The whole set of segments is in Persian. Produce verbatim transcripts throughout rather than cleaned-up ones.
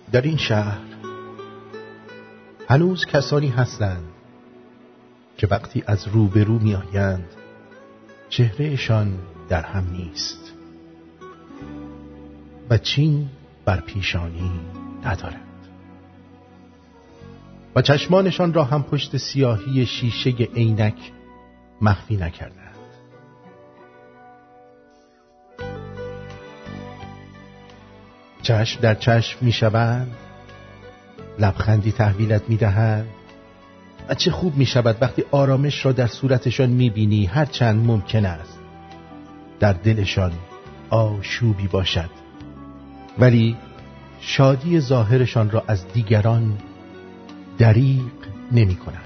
در این شهر هنوز کسانی هستند که وقتی از روبرو می آیند چهرهشان در هم نیست و چین بر پیشانی ندارند و چشمانشان را هم پشت سیاهی شیشه عینک مخفی نکردند. چشم در چشم می شوند، لبخندی تحویلت می دهند و چه خوب می شود وقتی آرامش را در صورتشان می بینی، هرچند ممکن است در دلشان آشوبی باشد، ولی شادی ظاهرشان را از دیگران دریغ نمی کنند.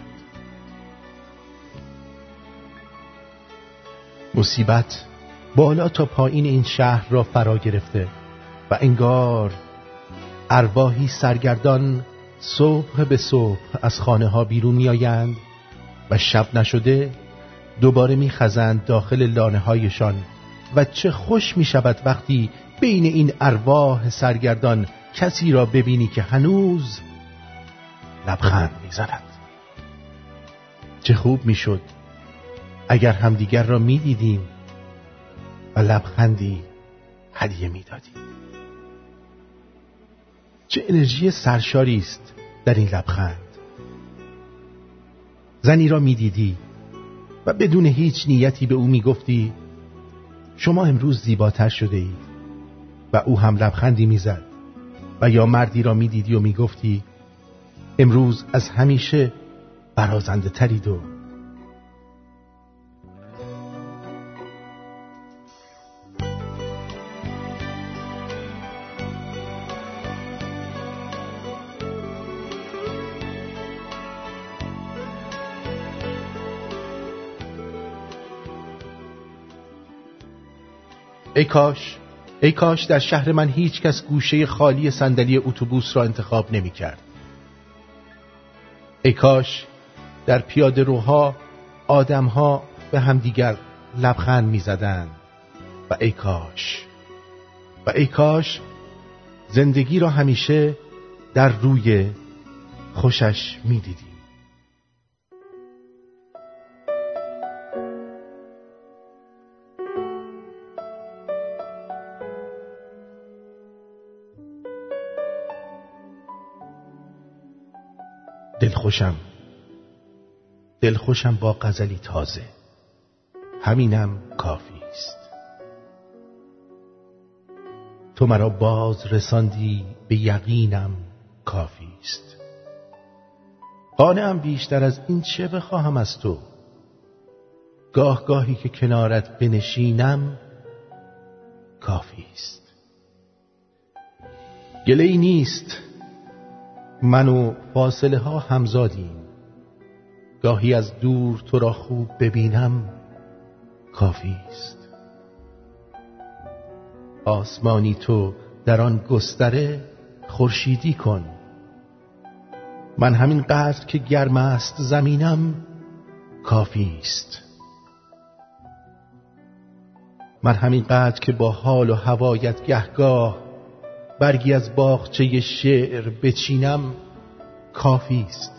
مصیبت بالا تا پایین این شهر را فرا گرفته و انگار ارواحی سرگردان صبح به صبح از خانه ها بیرون می آیند و شب نشده دوباره می خزند داخل لانه هایشان و چه خوش می شود وقتی بین این ارواح سرگردان کسی را ببینی که هنوز لبخند می زند. چه خوب می شد اگر همدیگر را می دیدیم و لبخندی هدیه می دادیم. چه انرژی سرشاری است در این لبخند. زنی را می دیدی و بدون هیچ نیتی به او می گفتی شما امروز زیباتر شده اید و او هم لبخندی می زد. و یا مردی را می دیدی و می گفتی امروز از همیشه برازنده ترید و ای کاش ای کاش در شهر من هیچ کس گوشه خالی صندلی اتوبوس را انتخاب نمی کرد. ای کاش در پیاده روها آدمها به همدیگر لبخند می زدند. و ای کاش و ای کاش زندگی را همیشه در روی خوشش می دیدی. دلخوشم دلخوشم با غزلی تازه، همینم کافی است. تو مرا باز رساندی به یقینم کافی است. قانعم بیشتر از این چه بخواهم از تو. گاه گاهی که کنارت بنشینم کافی است. گله‌ای نیست، من و فاصله ها همزادیم. گاهی از دور تو را خوب ببینم کافی است. آسمانی تو در آن گستره خورشیدی کن. من همین قدر که گرم است زمینم کافی است. من همین قدر که با حال و هوایت گهگاه برگی از باغچه شعر بچینم کافی است.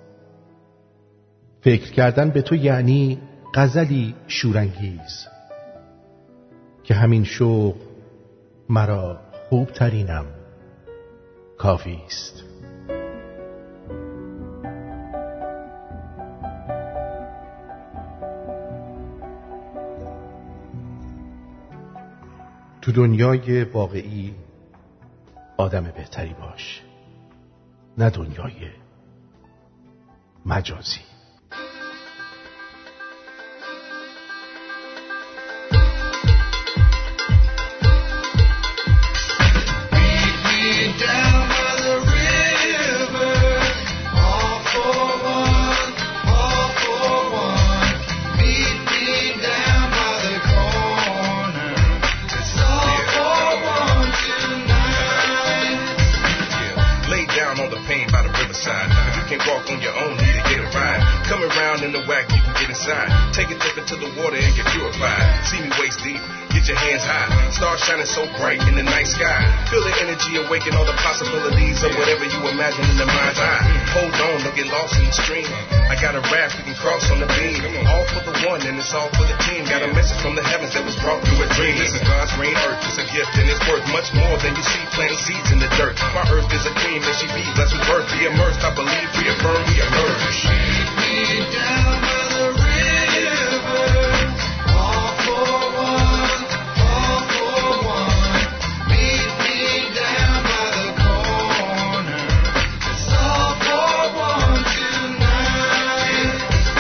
فکر کردن به تو یعنی غزلی شورانگیز که همین شوق مرا خوب ترینم کافی است. تو دنیای واقعی آدم بهتری باش، نه دنیای مجازی. Walk on your own, need to get a ride. down in the whack, you can get inside. Take a dip into the water and get purified. See me waist deep, get your hands high. Stars shining so bright in the night sky. Feel the energy awaken all the possibilities of whatever you imagine in the mind's eye. Hold on, don't get lost in the stream. I got a raft we can cross on the beam. All for the one and it's all for the team. Got a message from the heavens that was brought through a dream. This is God's rain earth, it's a gift and it's worth much more than you see planting seeds in the dirt. My earth is a queen, may she be blessed with birth. Be immersed, I believe, reaffirm, we emerge. Me down by the river, all for one, all for one. Meet me down by the corner, it's all for one tonight.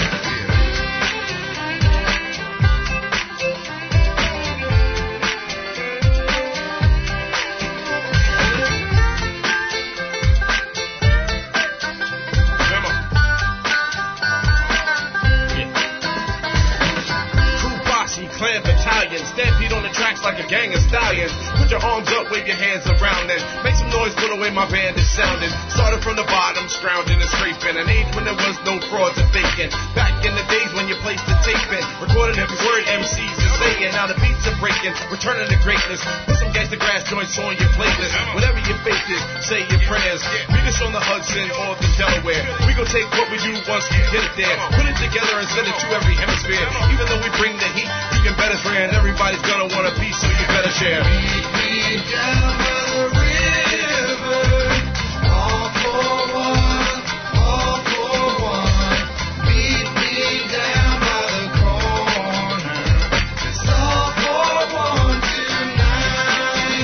Clan battalion, stampede on the tracks like a gang of stallions. Put your arms up, wave your hands around and make some noise, put away my band is sounding. Started from the bottom, scrounging and scraping. An age when there was no frauds and faking. Back in the days when you placed the tape in, recording every word M Cs are saying. Now the beats are breaking, returning to greatness. Put some gangsta grass joints on your playlist. Whatever your faith is, say your prayers. Meet us on the Hudson or the Delaware. We gon' take what we do once we get it there. Put it together and send it to every hemisphere. Even though we bring the heat, you can better friend. Everybody's gonna want a piece, so you better share. Meet me down by the river, all for one, all for one. Meet me down by the corner, it's all for one tonight.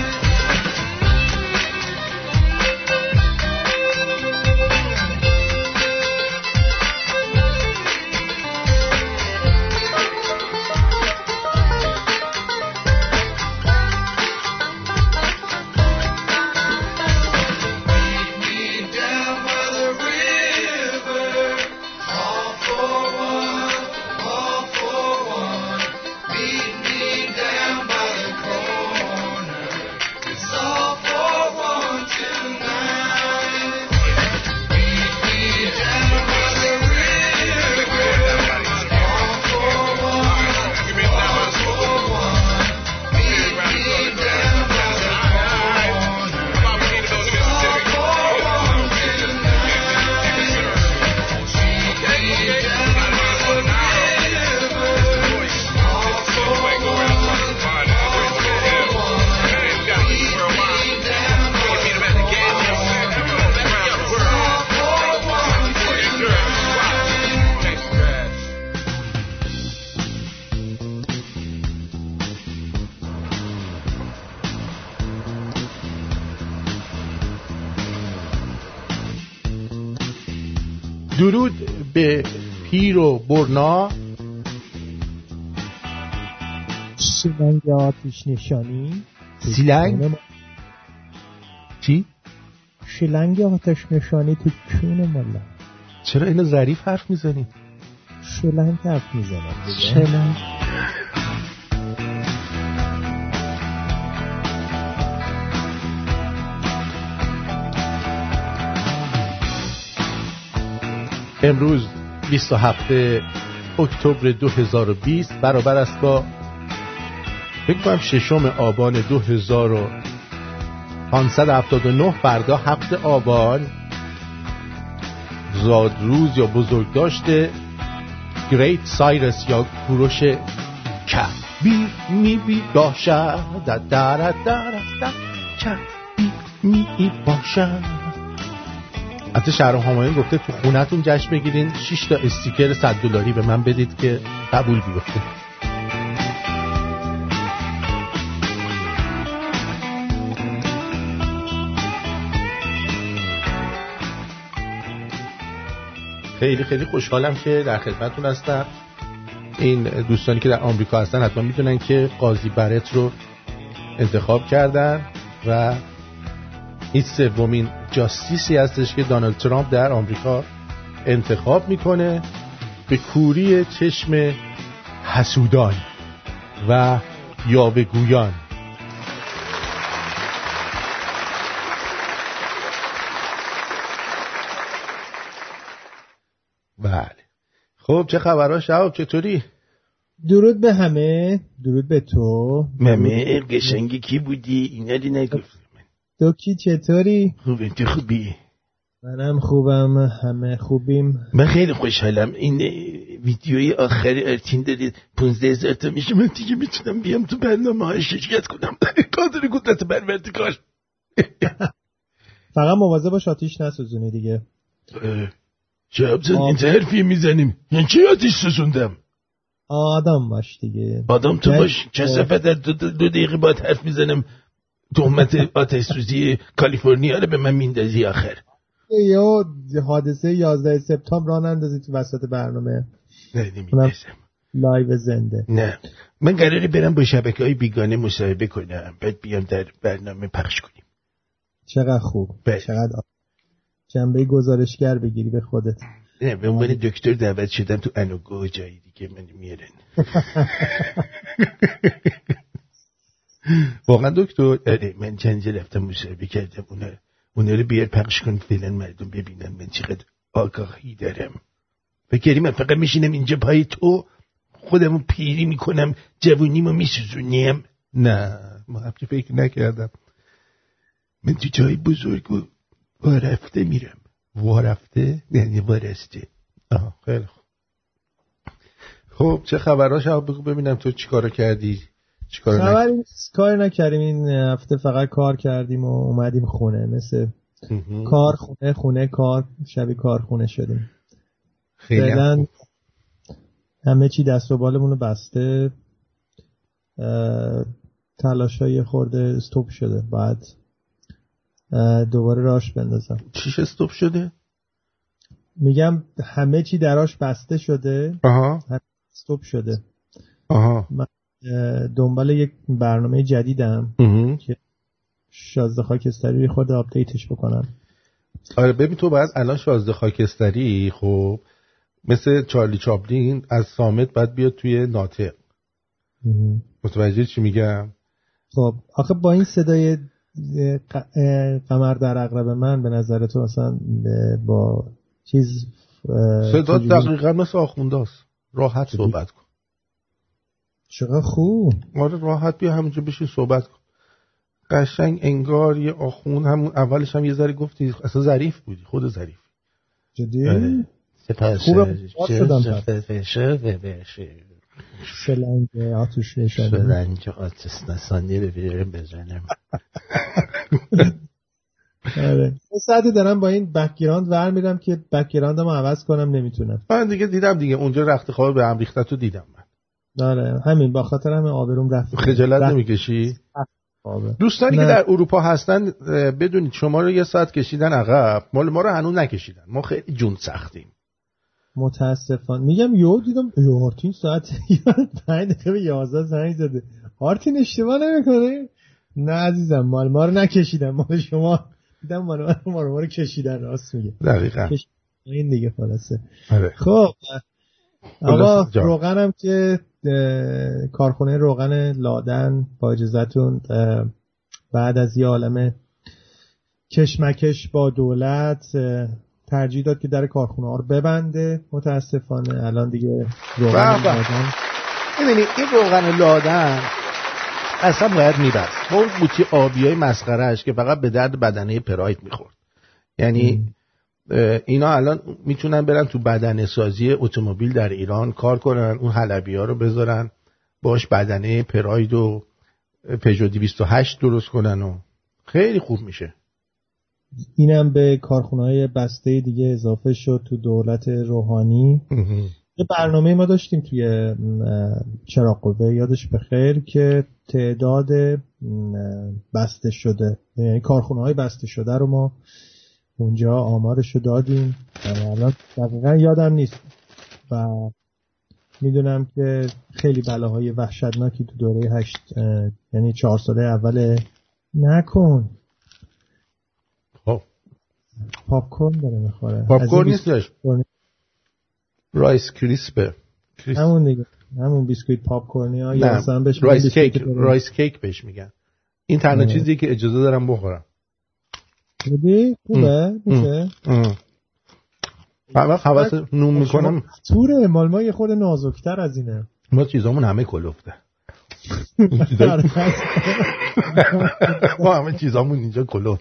درود به پیر و برنا. شیلنگ آتش نشانی سیلنگ چی؟ شیلنگ آتش نشانی تو کون مالا. چرا اینو ظریف حرف میزنی؟ شیلنگ حرف میزنم. شیلنگ امروز بیست و هفتم اکتبر دو هزار و بیست برابر است با فکر کنم ششم آبان دو هزار و پانصد و هفتاد و نه. فردا هفت آبان زادروز یا بزرگداشت گریت سایرس یا کوروش کبیر می بی باشد در در در کبیر می باشد. حتی شهرام همایون گفته تو خونتون جشن بگیرین، شش تا استیکر صد دلاری به من بدید که قبول بیفته. خیلی خیلی خوشحالم که در خدمتتون هستم. این دوستانی که در آمریکا هستن حتما میدونن که قاضی برت رو انتخاب کردن و این سومین جاستیسی هستش که دونالد ترامپ در آمریکا انتخاب میکنه به کوری چشم حسودان و یاوه‌گویان. بله خب چه خبرها شهاب، چطوری؟ درود به همه، درود به تو. ممه قشنگی کی بودی؟ اینا دی نگفت. تو کی چطوری؟ خوبه، تو خوبی؟ منم خوبم، همه خوبیم. من خیلی خوشحالم. این ویدیوی آخر ارتین دادید پونزده هزار تا میشه، من دیگه میتونم بیام تو برنامه های شرکت کنم. قادر قدرت پروردگار. فقط مواظب باش آتیش نسوزونی دیگه. شهاب جان این حرفی میزنیم یعنی چی آتیش سوزوندم؟ آدم باش دیگه. آدم تو باش. چه صفت در دو, دو دقیقه باید حرف میزنم تهمت آتش سوزی کالیفرنیا رو به من میندازی آخر. یا حادثه یازده سپتامبر راه نندازی تو وسط برنامه. نه نمیدازم. لایو زنده. نه من قراره برم با شبکه‌های بیگانه مصاحبه کنم بعد بیام در برنامه پخش کنیم. چقدر خوب. بله. چقدر آ... جنبه گزارشگر بگیری به خودت. نه به عنوان دکتر دعوت شدم تو انوگو جایی دیگه من میارن. واقعا دکتر آره من چند جا رفتم مصاحبه کردم اونا اونا رو بیار پخش کن فعلا مردم ببینن من چقدر آگاهی دارم. فکری من فقط میشینم اینجا پای تو خودمو پیری میکنم جوونیمو میسوزونیم. نه ما همچه فکر نکردم. من تو جای بزرگ و وارفته میرم. وارفته؟ یعنی وارسته. آها خیلی خوب. خب چه خبرها شب بگو ببینم تو چی کارو کردی؟ چی کارو خبری نیست، کار نکردیم این هفته، فقط کار کردیم و اومدیم خونه، مثل کار خونه خونه کار شبی کار خونه شدیم. خیلی خوب. همه چی دست و بالمون رو بسته، تلاشای خورده استوب شده، بعد دوباره راش بندازم. چیش استوب شده؟ میگم همه چی دراش بسته شده. آها. استوب شده. آها. من دنبال یک برنامه جدیدم اه. که شازده خاکستری خود آپدیتش بکنم. آره ببین تو باید الان شازده خاکستری خب مثل چارلی چاپلین از صامت باید بیاد توی ناطق. متوجه چی میگم؟ خب آخه با این صدای قمر در عقرب من به نظر تو اصلا با چیز صدا دقیقا مثل آخونداست. راحت صحبت کن. چقدر خوب. آره راحت بیا همونجا بشین صحبت کن. قشنگ انگار یه آخون. همون اولش هم یه ذره گفتی اصلا ظریف بودی، خود ظریف. جدی؟ سپاس. خوبه شدم. شلنگ آتش نشانه. شلنگ آتش نشانه رو بیارم بزنم. آره. یه ساعتی دارم با این بک‌گراند ور میرم که بک‌گراندمو عوض کنم نمیتونم. من دیگه دیدم دیگه اونجا رخت خواب به هم ریختتو دیدم من. آره همین با خاطر همین آبروم رفت. خجالت رفت. نمیکشی؟ دوستانی نه. که در اروپا هستن بدونید شما رو یه ساعت کشیدن عقب، مال ما رو هنوز نکشیدن. ما خیلی جون سختیم. متاسفانه میگم یهو دیدم یه آرتین ساعت پنج دقیقه به یازده زنگ زده. آرتین اشتباه نمیکنه؟ نه عزیزم مال ما رو نکشیدن، مال شما دیدم مال ما رو ما رو کشیدن. راست میگه دقیقاً این دیگه خلاصه. آره. خب آقا روغنم که کارخونه روغن لادن با اجازهتون بعد از یه عالمه کشمکش با دولت ترجیح داد که در کارخونه ها رو ببنده. متاسفانه الان دیگه روغن لادن می‌بینی این روغن لادن اصلا باید میبست. اون قوطی آبیای مسخرهش که فقط به درد بدنه پراید میخورد. یعنی اینا الان میتونن برن تو بدنه سازی اتومبیل در ایران کار کنن، اون حلبی‌ها رو بذارن باش بدنه پراید و پژو دویست و هشت درست کنن و خیلی خوب میشه. اینم به کارخونه‌های بسته دیگه اضافه شد تو دولت روحانی. یه برنامه ما داشتیم توی چراغ‌قوه یادش بخیر که تعداد بسته شده، یعنی کارخونه‌های بسته شده رو ما اونجا آمارشو دادیم. الان دقیقا یادم نیست و میدونم که خیلی بلاهای وحشتناکی تو دوره هشت یعنی چهار ساله اول نکن. خب پاپ کورن داره میخوره. پاپ کورن نیستش، رایس کریسپه. همون دیگه، همون بیسکویت پاپ کورنی ها یا اصلا بهش رایس کیک، رایس کیک بهش میگن. این تنها چیزی که اجازه دارم بخورم. بودی؟ خوبه؟ میشه؟ فقط حواس نوم میکنم. توره مال ما یه خود نازکتر از اینه. ما چیزامون همه کلفته. ما همه چیزامون اینجا کلفت.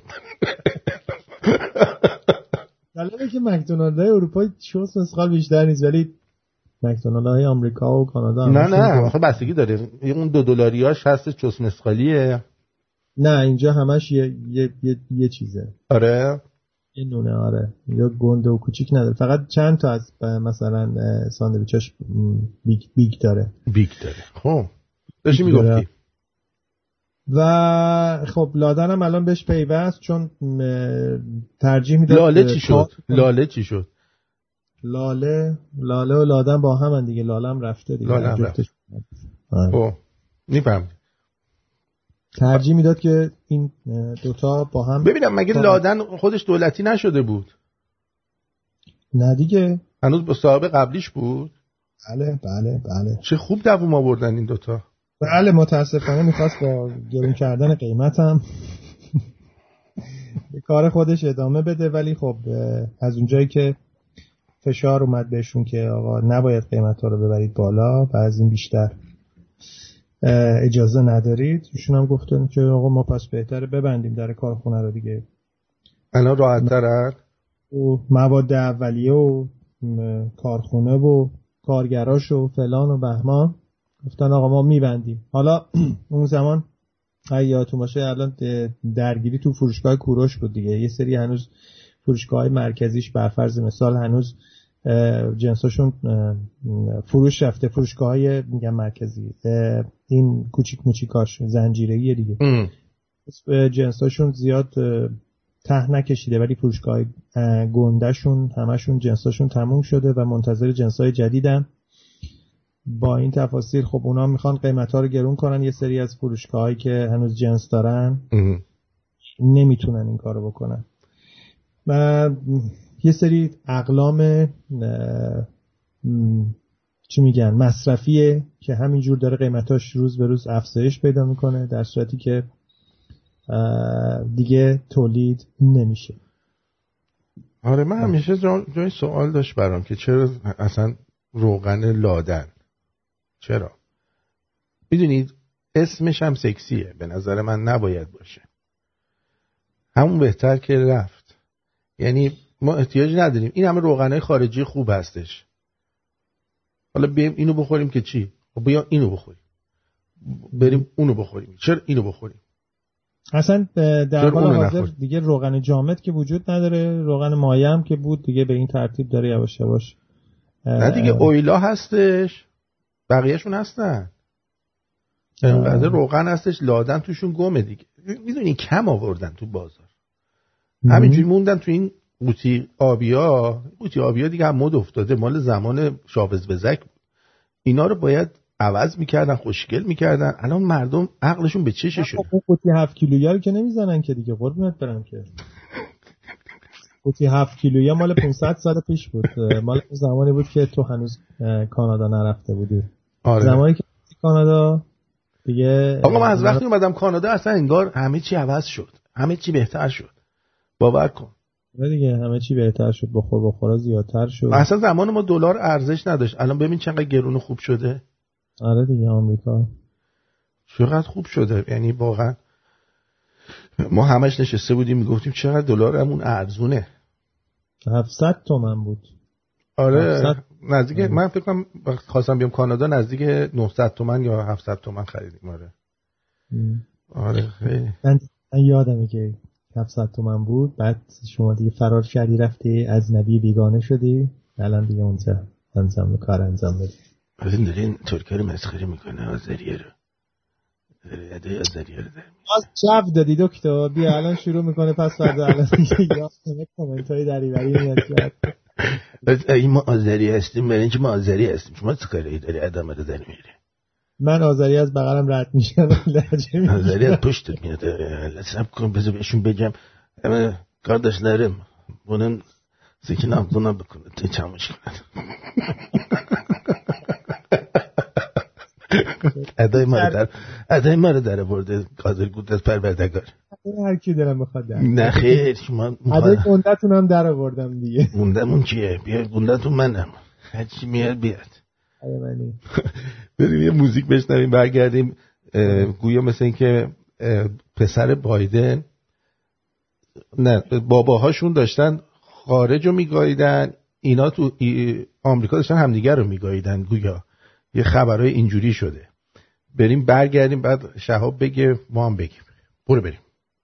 جالبه که مکدونالدهای اروپا چوس مسخال بیشتر نیست، ولی مکدونالدهای آمریکا و کانادا نه نه آخه بستگی داره. اون دو دلاریاش هست چوس مسخالیه. نه اینجا همش یه یه یه, یه چیزه. آره یه نونه. آره یا گنده و کوچیک نداره، فقط چند تا از مثلا ساندویچاش بیگ بیگ داره. بیگ داره. خب داشتی میگفتی. و خب لادن هم الان بهش پیوست، چون ترجیح میداد. لاله چی شد؟ لاله چی شد؟ لاله لاله و لادن با هم دیگه. لاله هم رفته دیگه. لاله هم رفته. خب میفهم. ترجیح میداد که این دوتا با هم. ببینم مگه لادن خودش دولتی نشده بود؟ نه دیگه هنوز با صاحب قبلیش بود. بله بله بله. چه خوب دووم آوردن این دوتا. بله متاسفانه میخواست با گرون کردن قیمت هم به کار خودش ادامه بده، ولی خب از اونجایی که فشار اومد بهشون که آقا نباید قیمت ها رو ببرید بالا و از این بیشتر اجازه ندارید، ایشون هم گفتن که آقا ما پس بهتره ببندیم در کارخونه رو دیگه. الان راحت ترن و مواد اولیه و کارخونه و کارگراش و فلان و بهمان گفتن آقا ما میبندیم. حالا اون زمان اگه یادتون باشه الان درگیری تو فروشگاه کوروش بود دیگه. یه سری هنوز فروشگاه مرکزیش بر فرض مثال هنوز جنساشون فروش رفته، فروشگاه های میگم مرکزی این کوچیک موچیکاش زنجیره‌ای دیگه جنساشون زیاد ته نکشیده، ولی فروشگاه گندهشون همشون جنساشون تموم شده و منتظر جنسای جدیدن. با این تفاصیل خب اونا میخوان قیمت‌ها رو گرون کنن. یه سری از فروشگاهایی که هنوز جنس دارن نمیتونن این کارو بکنن و یه سری اقلام چی میگن مصرفیه که همینجور داره قیمتاش روز به روز افزایش پیدا میکنه، در صورتی که دیگه تولید نمیشه. آره من همیشه جای سوال داشت برام که چرا اصلا روغن لادن، چرا؟ میدونید اسمش هم سکسیه، به نظر من نباید باشه، همون بهتر که رفت. یعنی ما احتیاج نداریم، این همه روغنای خارجی خوب هستش، حالا بیایم اینو بخوریم که چی؟ خب بیا اینو بخوریم، بریم اونو بخوریم، چرا اینو بخوریم؟ اصلا در حال حاضر دیگه روغن جامد که وجود نداره، روغن مایع هم که بود دیگه به این ترتیب داره یواش یواش. نه دیگه اویلا هستش، بقیهشون هستن، اینقدر روغن هستش، لادن توشون گمه دیگه. میدونی کم آوردن تو بازار، همینجوری موندن تو این قوطی آبیا. قوطی آبیا دیگه هم مد افتاده، مال زمان شاوز بزک بود. اینا رو باید عوض میکردن، خوشگل میکردن. الان مردم عقلشون به چششون. خب قوطی هفت کیلویی رو که نمیزنن که دیگه، قربونت برم که. قوطی هفت کیلویی مال پانصد سال پیش بود، مال زمانی بود که تو هنوز کانادا نرفته بودی. آره. زمانی که کانادا دیگه. آقا من از وقتی اومدم کانادا اصلا انگار همه چی عوض شد، همه چی بهتر شد. باور کن. نه دیگه همه چی بهتر شد، بخور بخورا زیادتر شد. اصلا زمان ما دلار ارزش نداشت، الان ببین چقدر گرون خوب شده. آره دیگه آمریکا چقدر خوب شده، یعنی واقعا ما همش نشسته بودیم میگفتیم چقدر دلارمون ارزونه. هفتصد تومن بود. آره نزدیک ام. من فکر کنم خواستم بیام کانادا نزدیک نهصد تومن یا هفتصد تومن خریدیم. آره ام. آره خیلی. من یادمه که هفتصد تومن بود، بعد شما دیگه فرار کردی رفتی از نبی بیگانه شدی، الان دیگه اونجا انجام کار انجام بدی. از این داره این ترکیه رو مسخره میکنه، آذریه رو داره ادای آذریه رو داره از شب دادی دکتر، بیا الان شروع میکنه پس فردا الان دیگه یا کامنت های دریوری میاد کرد. اگه ما آذری هستیم برای اینکه ما آذری هستیم، شما چه کاری داری ادامه دادن میره؟ من آذری از بغلم رد میشم، لهجه میگیرم. آذری از پشتت میاد. لسب کن بذار بهشون بگم کارداشلرم bunun زیکین abduna بکنه تو چموش کنه. ادای ما رو در ادای ما رو در برده قادر قدرت پروردگار. هر کی دلم بخواد در نه خیر من عده گندتون هم در آوردم دیگه. گندمون کیه؟ بیا گندتون منم، هرچی میاد بیاد. ایوانی بریم یه موزیک بشنویم برگردیم. گویا مثل این که پسر بایدن نه باباهاشون داشتن خارج رو میگاییدن، اینا تو آمریکا داشتن همدیگر رو میگاییدن، گویا یه خبرهای اینجوری شده. بریم برگردیم بعد شهاب بگه ما هم بگیم. برو بریم.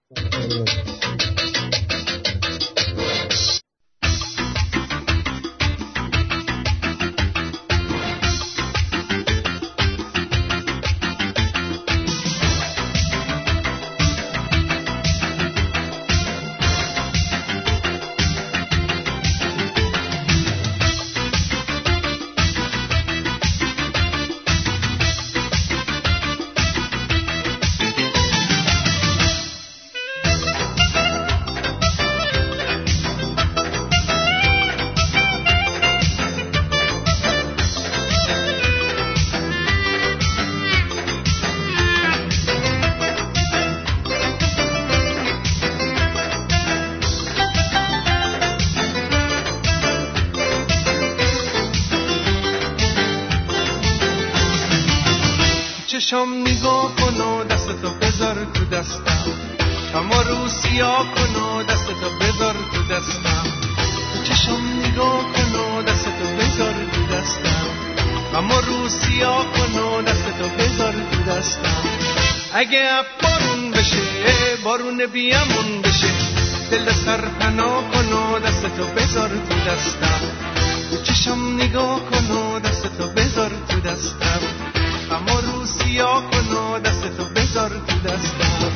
چشم نگاه کن و دستتو بذار تو دستم، اما رو سیاه کن و دستتو بذار تو دستم. چشم نگاه کن و دستتو بذار تو دستم، اما رو سیاه کن و دستتو بذار تو دستم. اگه اب بارون بشه بارون بیامون بشه، دل سر پناه کن و دستتو بذار تو دستم. چشم نگاه کن و دستتو بذار تو دستم، اما رو سیاه کن و دستتو بذار تو دستم.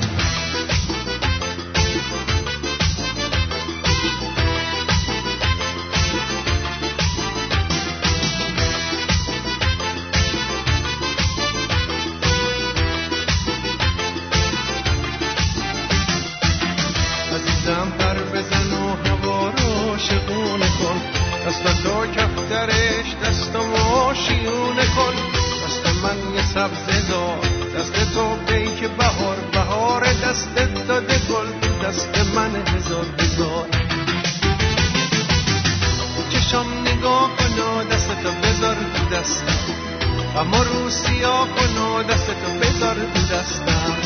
عزیزم پر بزن و هوا رو شقونه کن، دستاتو کفترش دستمو شیونه کن. من یه سبزه دار دست تو پیک بهار، بهار دستت داده گل دست من هزار هزار. چشم نگاه کن و دستتو بذار تو دستم، اما رو سیاه کن و دستتو بذار تو دستم.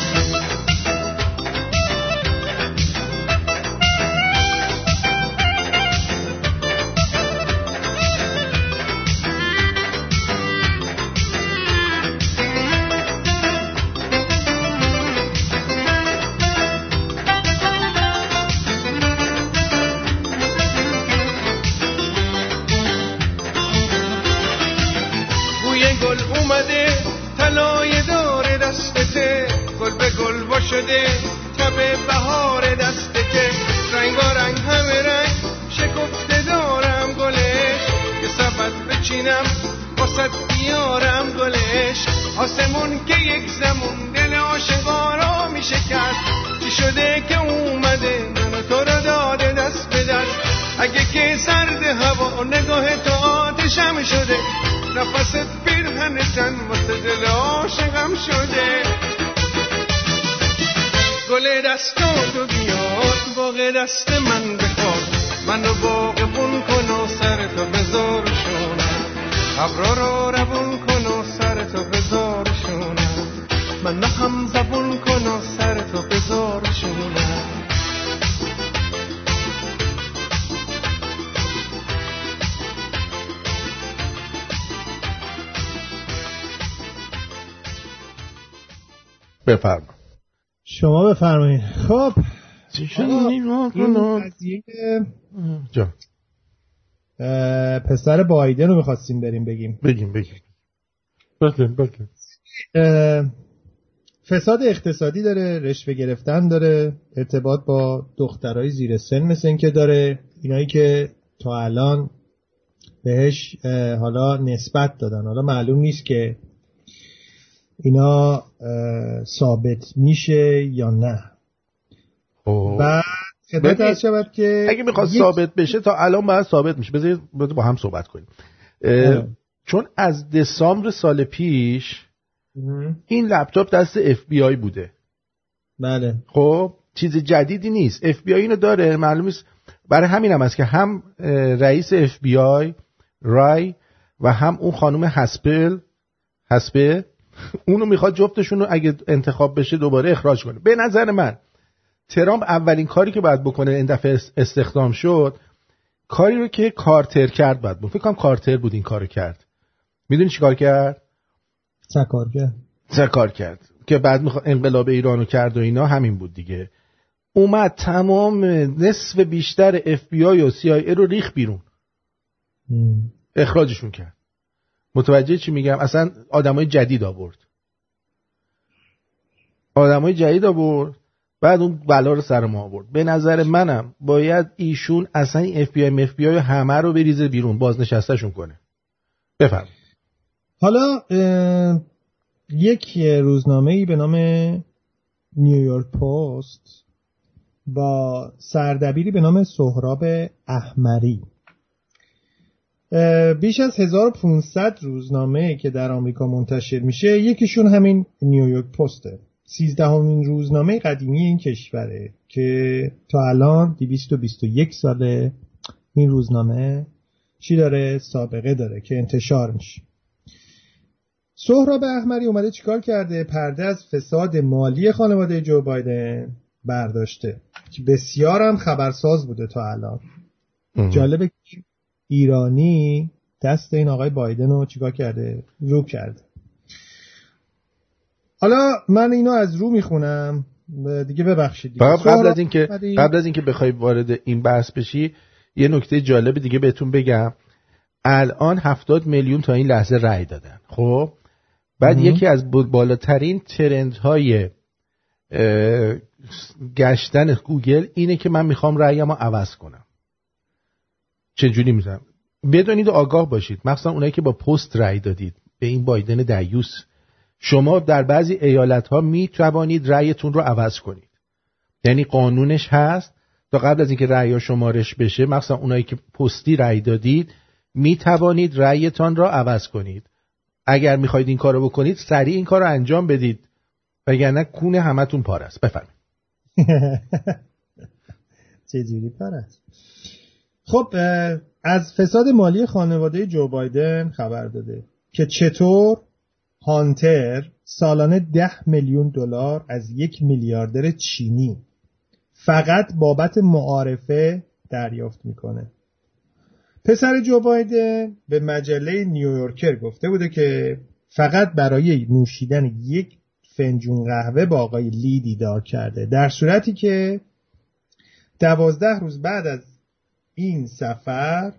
شده تب بهار دستته، رنگا رنگ همه رنگ شکفته دارم گلش، یه سبد بچینم واسد بیارم گلش. آسمون که یک زمون دل عاشقا رو میشه کرد، چی شده که اومده منو تو رو داده دست به دست. اگه که سرد هوا نگاه تو آتشم شده، نفست پیرهن تن واسه دل عاشقم شده. گل دستاتو بیار باغ دست من بخواد، منو باغبون کن و سرتو بذار شونم. ابرا رو روون کن و سرتو بذار شونم، منو هم زبون کن و سرتو بذار شونم. بفرما. شما بفرمایید. خب چی شد نگاه کنم جا پسر بایدن رو میخواستیم بریم بگیم بگیم بگیم بگیم بگیم فساد اقتصادی داره، رشوه گرفتن داره، ارتباط با دخترای زیر سن مثل این که داره، اینایی که تا الان بهش حالا نسبت دادن، حالا معلوم نیست که اینا ثابت میشه یا نه. و خدمت عرض شود که اگه میخواد یک... ثابت بشه تا الان باید ثابت میشه. بذارید با هم صحبت کنیم. چون از دسامبر سال پیش این لپتاپ دست اف بی آی بوده. بله. خب چیز جدیدی نیست. اف بی آی اینو داره، معلومه است. برای همین هم است که هم رئیس اف بی آی رای و هم اون خانم هسپل هسپه اونو میخواد جفتشون رو اگه انتخاب بشه دوباره اخراج کنه. به نظر من ترامپ اولین کاری که باید بکنه این دفعه استخدام شد، کاری رو که کارتر کرد باید بکنه. فکر کنم کارتر بود این کارو کرد. میدونی چی کار کرد؟ چه کار کرد؟ چه کار کرد که بعد میخواد انقلاب ایرانو کرد و اینا، همین بود دیگه. اومد تمام نصف بیشتر اف بی آی و سی آی ای رو ریخ بیرون. ام. اخراجشون کرد. متوجه چی میگم؟ اصلا آدمای جدید آورد. آدمای جدید آورد، بعد اون بلا رو سر ما آورد. به نظر منم باید ایشون اصلا این اف بی آی اف بی آی همه رو بریزه بیرون، بازنشستهشون کنه. بفهم. حالا یک روزنامه‌ای به نام نیویورک پست با سردبیری به نام سهراب احمری بیش از هزار و پانصد روزنامه که در آمریکا منتشر میشه، یکیشون همین نیویورک پسته. سیزدهمین روزنامه قدیمی این کشوره که تا الان دویست و بیست و یک ساله این روزنامه چی داره؟ سابقه داره که انتشار میشه. سهراب احمری اومده چیکار کرده؟ پرده از فساد مالی خانواده جو بایدن برداشته که بسیار هم خبرساز بوده تا الان. جالبه ایرانی دست این آقای بایدن رو چیکار کرده؟ رو کرده. حالا من اینو از رو میخونم دیگه، ببخشید دیگه. قبل از اینکه قبل از اینکه بخوای وارد این بحث بشی، یه نکته جالب دیگه بهتون بگم. الان هفتاد میلیون تا این لحظه رأی دادن. خب بعد ام. یکی از بالاترین ترندهای گشتن گوگل اینه که من میخوام رأیمو عوض کنم. چجوری میذارم؟ بدونید و آگاه باشید، مخصوصا اونایی که با پست رأی دادید به این بایدن دیوس، شما در بعضی ایالت‌ها میتوانید رأیتون رو عوض کنید. یعنی قانونش هست تا قبل از اینکه رأی شمارش بشه، مخصوصا اونایی که پستی رأی دادید، میتوانید رأیتان را عوض کنید. اگر میخواید این کارو بکنید سریع این کارو انجام بدید، وگرنه کونه همتون پاره است. بفرمایید. چه جوری پاره است؟ خب از فساد مالی خانواده جو بایدن خبر داده که چطور هانتر سالانه ده میلیون دلار از یک میلیاردر چینی فقط بابت معارفه دریافت میکنه. پسر جو بایدن به مجله نیویورکر گفته بوده که فقط برای نوشیدن یک فنجون قهوه با آقای لی دیدار کرده، در صورتی که دوازده روز بعد از این سفر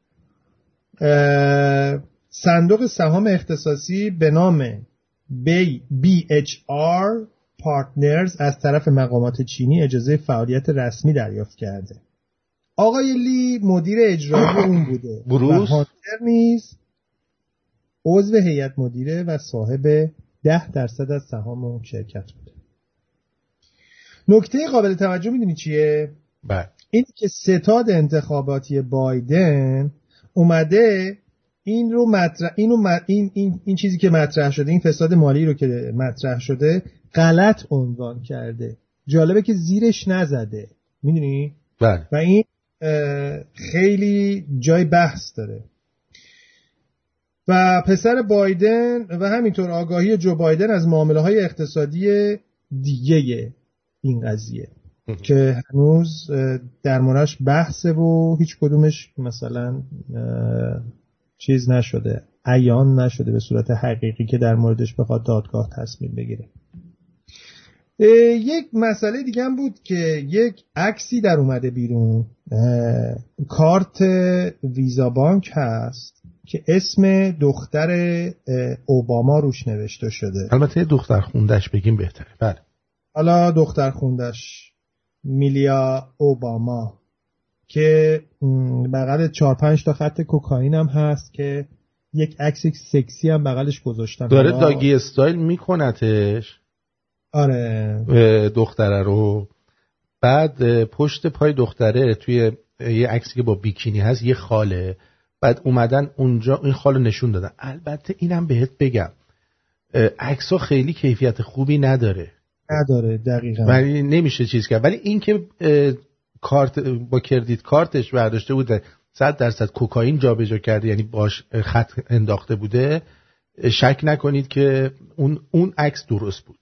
صندوق سهام اختصاصی به نام بی اچ آر Partners از طرف مقامات چینی اجازه فعالیت رسمی دریافت کرده. آقای لی مدیر اجرایی اون بوده بروس. و هانتر نیز عضو هیئت مدیره و صاحب ده درصد از سهام اون شرکت بوده. نکته قابل توجه میدونی چیه؟ بله. این که ستاد انتخاباتی بایدن اومده این رو مطرح اینو م... این این این چیزی که مطرح شده، این فساد مالی رو که مطرح شده غلط عنوان کرده. جالبه که زیرش نزده، میدونی؟ بله. و این خیلی جای بحث داره. و پسر بایدن و همینطور آگاهی جو بایدن از معامله‌های اقتصادی دیگه این قضیه که هنوز در موردش بحثه و هیچ کدومش مثلا چیز نشده، عیان نشده به صورت حقیقی که در موردش بخواد دادگاه تصمیم بگیره. یک مسئله دیگه هم بود که یک عکسی در اومده بیرون، کارت ویزا بانک هست که اسم دختر اوباما روش نوشته شده. البته دختر خوندش بگیم بهتره. بله. حالا دختر خوندش میلیا اوباما که بغل چهار پنج تا خط کوکائین هم هست که یک عکس سکسی هم بغلش گذاشتن. داره داگی استایل میکنتش. آره. دختره رو. بعد پشت پای دختره توی یه عکسی که با بیکینی هست یه خاله. بعد اومدن اونجا این خالو نشون دادن. البته اینم بهت بگم عکس‌ها خیلی کیفیت خوبی نداره. نداره دقیقاً، ولی نمیشه چیز کرد. ولی این که کارت با کردیت کارتش برداشته بوده صد درصد کوکائین جابجا کرده، یعنی باش خط انداخته بوده، شک نکنید که اون اون عکس درست بود.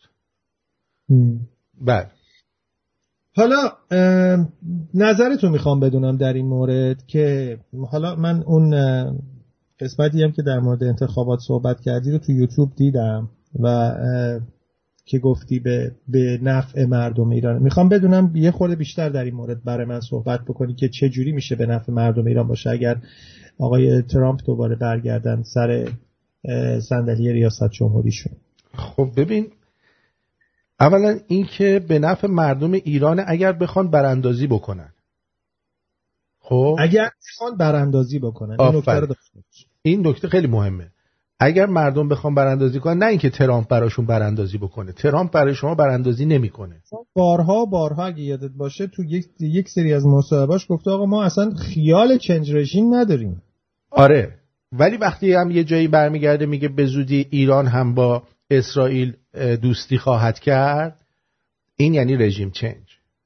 بله. حالا نظرتون میخوام بدونم در این مورد که حالا من اون قسمتی هم که در مورد انتخابات صحبت کردی رو تو یوتیوب دیدم و که گفتی به به نفع مردم ایران. میخوام بدونم یه خورده بیشتر در این مورد برای من صحبت بکنی که چه جوری میشه به نفع مردم ایران باشه اگر آقای ترامپ دوباره برگردن سر صندلی ریاست جمهوریشون. خب ببین، اولا این که به نفع مردم ایران اگر بخوان براندازی بکنن، خب اگر بخوان براندازی بکنن، این نکته رو داشته باش. این نکته خیلی مهمه. اگر مردم بخوان براندازی کنن، نه اینکه ترامپ براشون براندازی بکنه. ترامپ برای شما براندازی نمیکنه. بارها بارها اگه یادت باشه تو یک یک سری از مصاحبه‌اش گفته آقا ما اصلا خیال چنج رژیم نداریم. آره، ولی وقتی هم یه جایی برمیگرده میگه به زودی ایران هم با اسرائیل دوستی خواهد کرد، این یعنی رژیم چنج.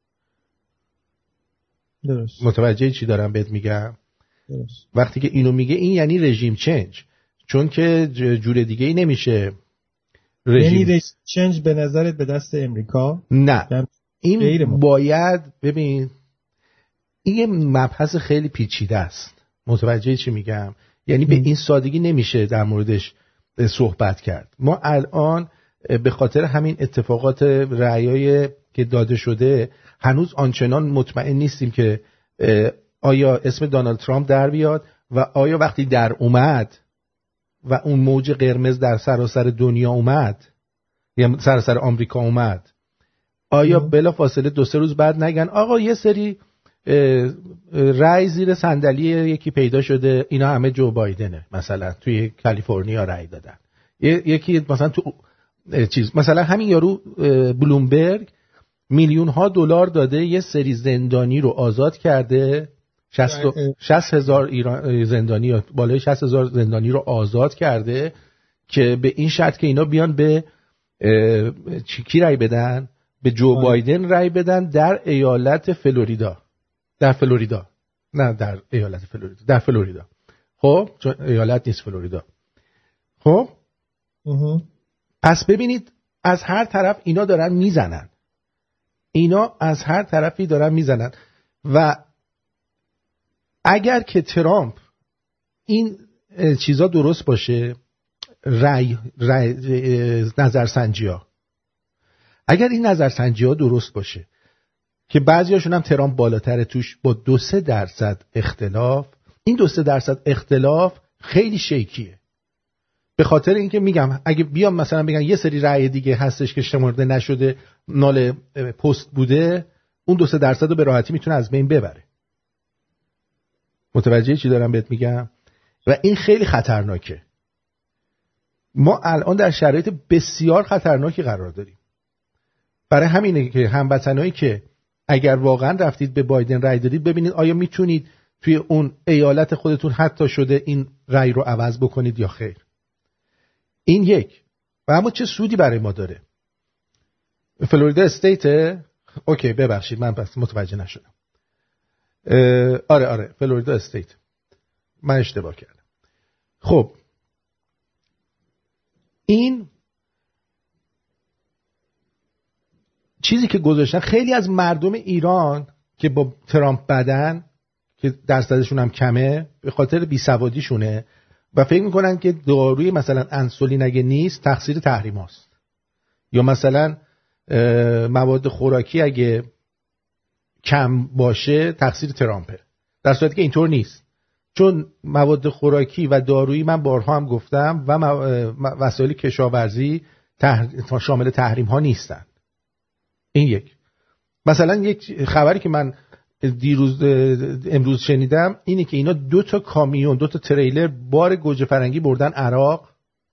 درست. متوجه چی دارم بهت میگم؟ درست. وقتی که اینو میگه این یعنی رژیم چنج، چون که جور دیگه ای نمیشه رژیم. یعنی رژیم چنج به نظرت به دست امریکا؟ نه، این باید ببین، این مبحث خیلی پیچیده است. متوجه چی میگم؟ یعنی به این سادگی نمیشه در موردش صحبت کرد. ما الان به خاطر همین اتفاقات رأیایی که داده شده هنوز آنچنان مطمئن نیستیم که آیا اسم دونالد ترامپ در بیاد و آیا وقتی در اومد و اون موج قرمز در سراسر دنیا اومد یا سراسر آمریکا اومد، آیا بلا فاصله دو سه روز بعد نگن آقا یه سری رای زیر صندلی یکی پیدا شده، اینا همه جو بایدنه، مثلا توی کالیفرنیا رای دادن، یکی مثلا تو چیز، مثلا همین یارو بلومبرگ میلیون ها دلار داده یه سری زندانی رو آزاد کرده، شصت هزار ایران زندانی، بالای شصت هزار زندانی رو آزاد کرده که به این شرط که اینا بیان به کی رای بدن؟ به جو آه. بایدن رای بدن در ایالت فلوریدا. در فلوریدا نه در ایالت فلوریدا، در فلوریدا. خب چون ایالت نیست فلوریدا. خب اه. پس ببینید از هر طرف اینا دارن میزنن، اینا از هر طرفی دارن میزنن و اگر که ترامپ این چیزا درست باشه، رای, رای نظرسنجی ها، اگر این نظرسنجی ها درست باشه که بعضی هاشون هم ترامپ بالاتره توش با دو سه درصد اختلاف، این دو سه درصد اختلاف خیلی شیکیه. به خاطر اینکه میگم اگه بیام مثلا بگن یه سری رأی دیگه هستش که شمرده نشده، نال پست بوده، اون دو سه درصد رو به راحتی میتونه از بین ببره. متوجه چی دارم بهت میگم؟ و این خیلی خطرناکه. ما الان در شرایط بسیار خطرناکی قرار داریم. برای همینه که هموطنایی که اگر واقعا رفتید به بایدن رأی دادید، ببینید آیا میتونید توی اون ایالت خودتون حتی شده این رأی رو عوض بکنید یا خیر. این یک. و اما چه سودی برای ما داره؟ فلوریدا استیت، اوکی ببخشید من پس متوجه نشدم. آره آره فلوریدا استیت، من اشتباه کردم. خب این چیزی که گذاشتن، خیلی از مردم ایران که با ترامپ بدن، که درصدشون هم کمه به خاطر بیسوادیشونه و فکر میکنن که داروی مثلا انسولین اگه نیست تقصیر تحریم هاست، یا مثلا مواد خوراکی اگه کم باشه تقصیر ترامپه، در صورتی که اینطور نیست. چون مواد خوراکی و دارویی من بارها هم گفتم و وسایل کشاورزی تح... شامل تحریم ها نیستن. این یک. مثلا یک خبری که من دیروز امروز شنیدم اینه که اینا دو تا کامیون، دو تا تریلر بار گوجه فرنگی بردن عراق.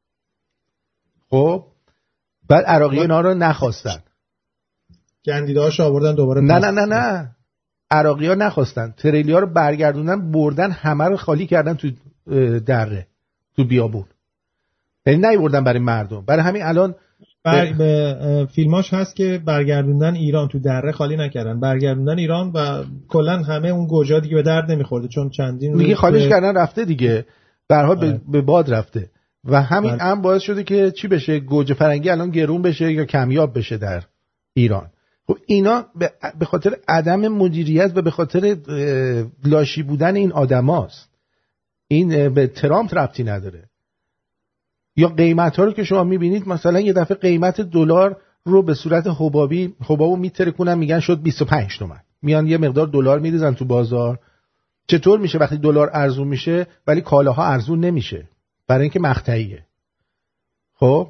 خب بعد عراقی اینا رو نخواستن، گندیده‌هاش آوردن دوباره. نه نه نه نه عراقی ها نخواستن، تریلی ها رو برگردوندن، بردن همه رو خالی کردن تو دره، تو بیابون. یعنی نیوردن برای مردم. برای همین الان بر... به فیلماش هست که برگردوندن ایران، تو دره خالی نکردن، برگردوندن ایران و کلا همه اون گوجا دیگه به درد نمیخورده چون چندین دیگه خالیش به... کردن رفته دیگه، به هر حال به... به باد رفته و همین بر... هم باعث شده که چی بشه، گوجه فرنگی الان گرون بشه یا کمیاب بشه در ایران. خب اینا به خاطر عدم مدیریت و به خاطر لاشی بودن این آدماست. این به ترامپ ربطی نداره. یا قیمت ها رو که شما میبینید، مثلا یه دفعه قیمت دلار رو به صورت حبابی حبابو میترکونن میگن شد بیست و پنج تومن، میان یه مقدار دلار میریزن تو بازار. چطور میشه وقتی دلار ارزون میشه ولی کالاها ارزون نمیشه؟ برای اینکه مقطعیه. خب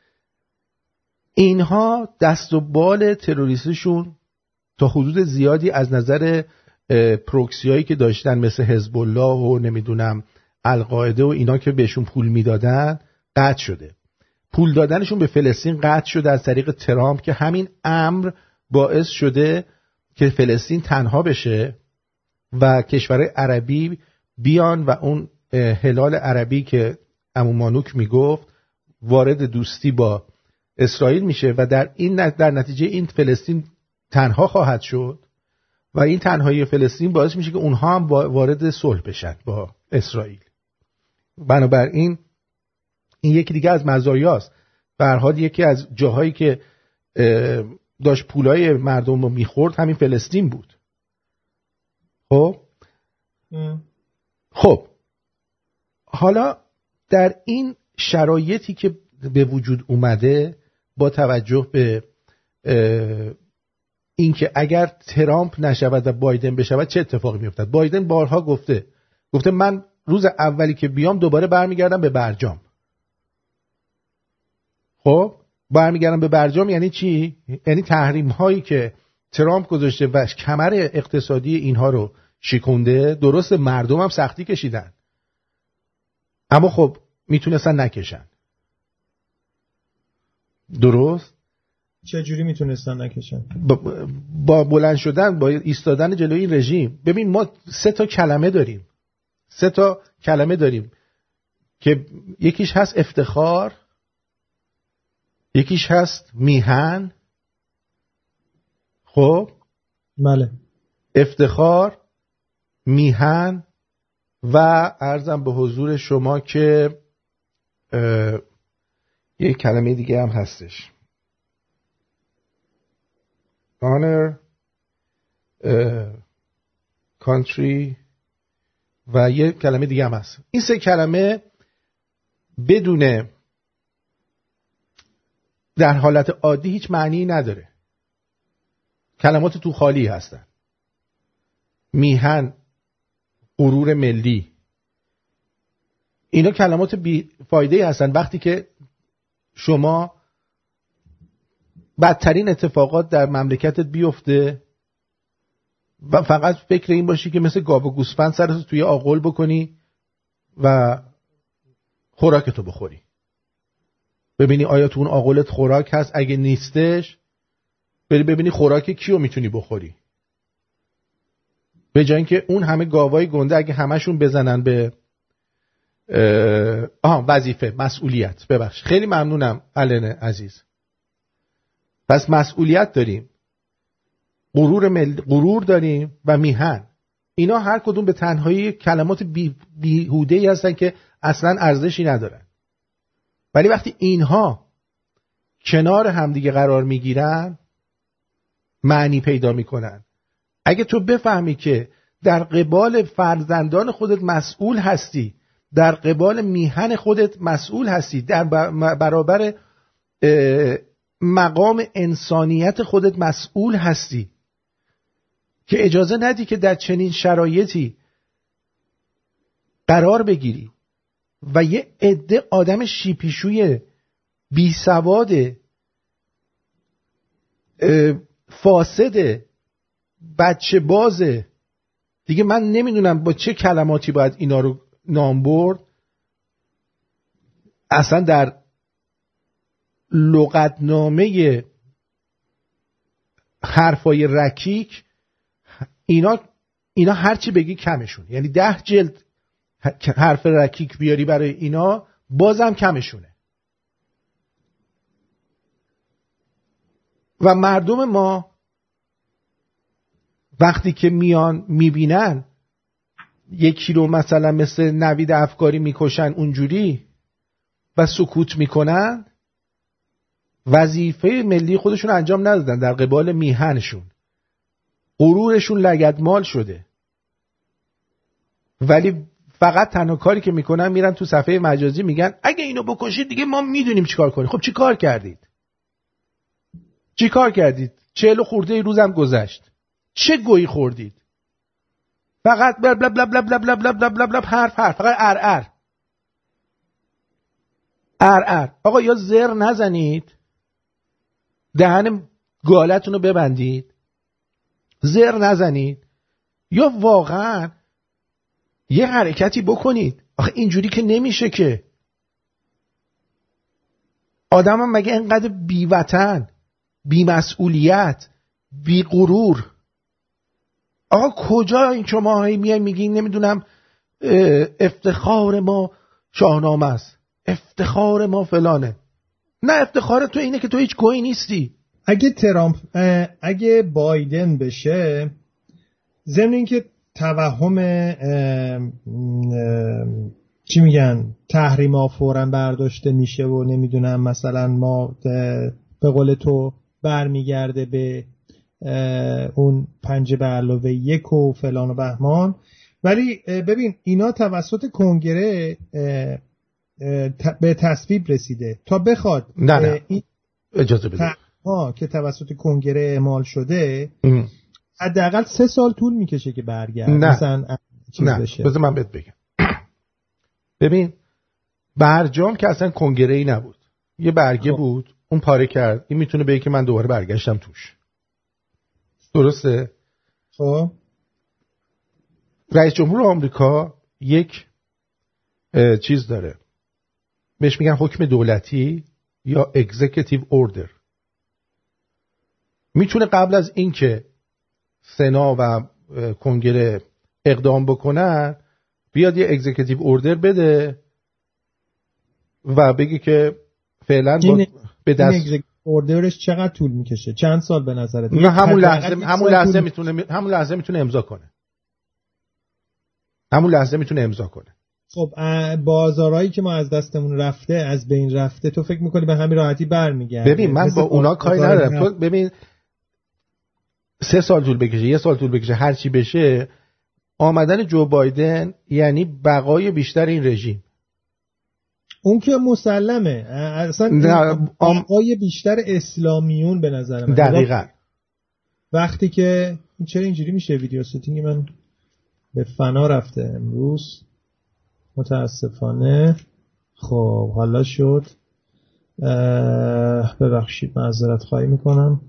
اینها دست و بال تروریستشون تا حدود زیادی از نظر پروکسیایی که داشتن مثل حزب الله و نمیدونم القاعده و اینا که بهشون پول میدادن قطع شده. پول دادنشون به فلسطین قطع شده از طریق ترامپ که همین امر باعث شده که فلسطین تنها بشه و کشورهای عربی بیان و اون هلال عربی که عمو مانوک میگفت وارد دوستی با اسرائیل میشه و در این در نتیجه این فلسطین تنها خواهد شد و این تنهایی فلسطین باعث میشه که اونها هم وارد صلح بشن با اسرائیل. بنابراین این یکی دیگه از مزایاست. به هر حال یکی از جاهایی که داشت پولای مردم رو میخورد همین فلسطین بود. خب خب حالا در این شرایطی که به وجود اومده، با توجه به اینکه اگر ترامپ نشود و بایدن بشود چه اتفاقی میافتد. بایدن بارها گفته گفته من روز اولی که بیام دوباره برمیگردم به برجام. خب برمیگردم به برجام یعنی چی؟ یعنی تحریم هایی که ترامپ گذاشته و کمر اقتصادی اینها رو شکونده. درست مردم هم سختی کشیدن اما خب میتونستن نکشن. درست؟ چه جوری میتونستن نکشن؟ با, با بلند شدن، با ایستادن جلوی این رژیم. ببین ما سه تا کلمه داریم سه تا کلمه داریم که یکیش هست افتخار، یکیش هست میهن. خب بله، افتخار، میهن و عرضم به حضور شما که یک کلمه دیگه هم هستش، honor, country و یک کلمه دیگه هم هست. این سه کلمه بدون در حالت عادی هیچ معنی نداره، کلمات تو خالی هستن. میهن، غرور ملی، اینا کلمات بی فایده هستن وقتی که شما بدترین اتفاقات در مملکتت بیفته و فقط فکر این باشی که مثل گاو و گوسفند سرتو توی آغل بکنی و خوراکتو بخوری. ببینی آیا تو اون آغلت خوراک هست، اگه نیستش بری ببینی خوراک کیو میتونی بخوری. به جای اینکه اون همه گاوای گنده اگه همشون بزنن به آها وظیفه، مسئولیت، ببخش خیلی ممنونم الن عزیز. پس مسئولیت داریم، غرور مل... غرور داریم و میهن. اینا هر کدوم به تنهایی کلمات بی... بیهوده‌ای هستن که اصلا ارزشی ندارن. ولی وقتی اینها کنار همدیگه قرار میگیرن معنی پیدا میکنن. اگه تو بفهمی که در قبال فرزندان خودت مسئول هستی، در قبال میهن خودت مسئول هستی، در برابر مقام انسانیت خودت مسئول هستی، که اجازه ندی که در چنین شرایطی قرار بگیری و یه عده آدم شیپیشوی بی سواد فاسد بچه بازه دیگه، من نمیدونم با چه کلماتی باید اینا رو نام برد، اصلا در لغتنامه حرفای رکیک اینا اینا هرچی بگی کمشون، یعنی ده جلد حرف رکیک بیاری برای اینا بازم کمشونه. و مردم ما وقتی که میان میبینن یکی رو مثلا مثل نوید افکاری میکشن اونجوری و سکوت میکنن، وظیفه ملی خودشون انجام ندادن در قبال میهنشون، غرورشون لگدمال شده، ولی فقط تنها کاری که میکنن میرن تو صفحه مجازی میگن اگه اینو بکشید دیگه ما میدونیم چیکار کنیم. خب چی کار کردید؟ چی کار کردید؟ چهل خورده روزم گذشت، چه گویی خوردید؟ فقط بل بل بل بل بل بل بل بل بل بل حرف حرف فقط ار ار ار ار. آقا یا زر نزنید، دهن گالتون رو ببندید، زر نزنید، یا واقعا یه حرکتی بکنید. آخه اینجوری که نمیشه که. آدم هم مگه اینقدر بی وطن، بی مسئولیت، بی غرور؟ آقا کجا این شما هی میای میگین نمیدونم افتخار ما شاهنامه است، افتخار ما فلانه. نه، افتخار تو اینه که تو هیچ گویی نیستی. اگه ترامپ اگه بایدن بشه، ضمن اینکه توهم چی میگن تحریما فوراً برداشته میشه و نمیدونم مثلا ما به قول تو برمیگرده به اون پنج به علاوه یک و فلان و بهمان، ولی ببین اینا توسط کنگره به تصویب رسیده تا بخواد نه نه این اجازه بده ها که توسط کنگره اعمال شده حداقل سه سال طول میکشه که برگرده. مثلا چیز نه بشه. بذار من بهت بگم. ببین برجام که اصلا کنگره ای نبود، یه برگه بود، اون پاره کرد، این میتونه بگه که من دوباره برگشتم توش. درسته؟ خب رئیس جمهور آمریکا یک چیز داره بهش میگن حکم دولتی یا اگزیکیتیو اوردر. میتونه قبل از اینکه سنا و کنگره اقدام بکنن بیاد یه اگزیکیتیو اوردر بده و بگه که فعلا با به دست اوردرش چقدر طول میکشه؟ چند سال به نظرت؟ نه همون لحظه همون لحظه میتونه همون لحظه میتونه امضا کنه. همون لحظه میتونه امضا کنه. خب بازارهایی که ما از دستمون رفته، از بین رفته، تو فکر میکنی به همین راحتی برمیگرده؟ ببین من با اونا کاری ندارم. تو ببین سه سال طول بکشه، یه سال طول بکشه، هر چی بشه، آمدن جو بایدن یعنی بقای بیشتر این رژیم. اون که مسلمه، اصلا بقای بیشتر اسلامیون به نظر من. دقیقاً. وقتی که چرا اینجوری میشه ویدیو ستینگ من به فنا رفته امروز متاسفانه. خب حالا شد، ببخشید معذرت خواهی میکنم.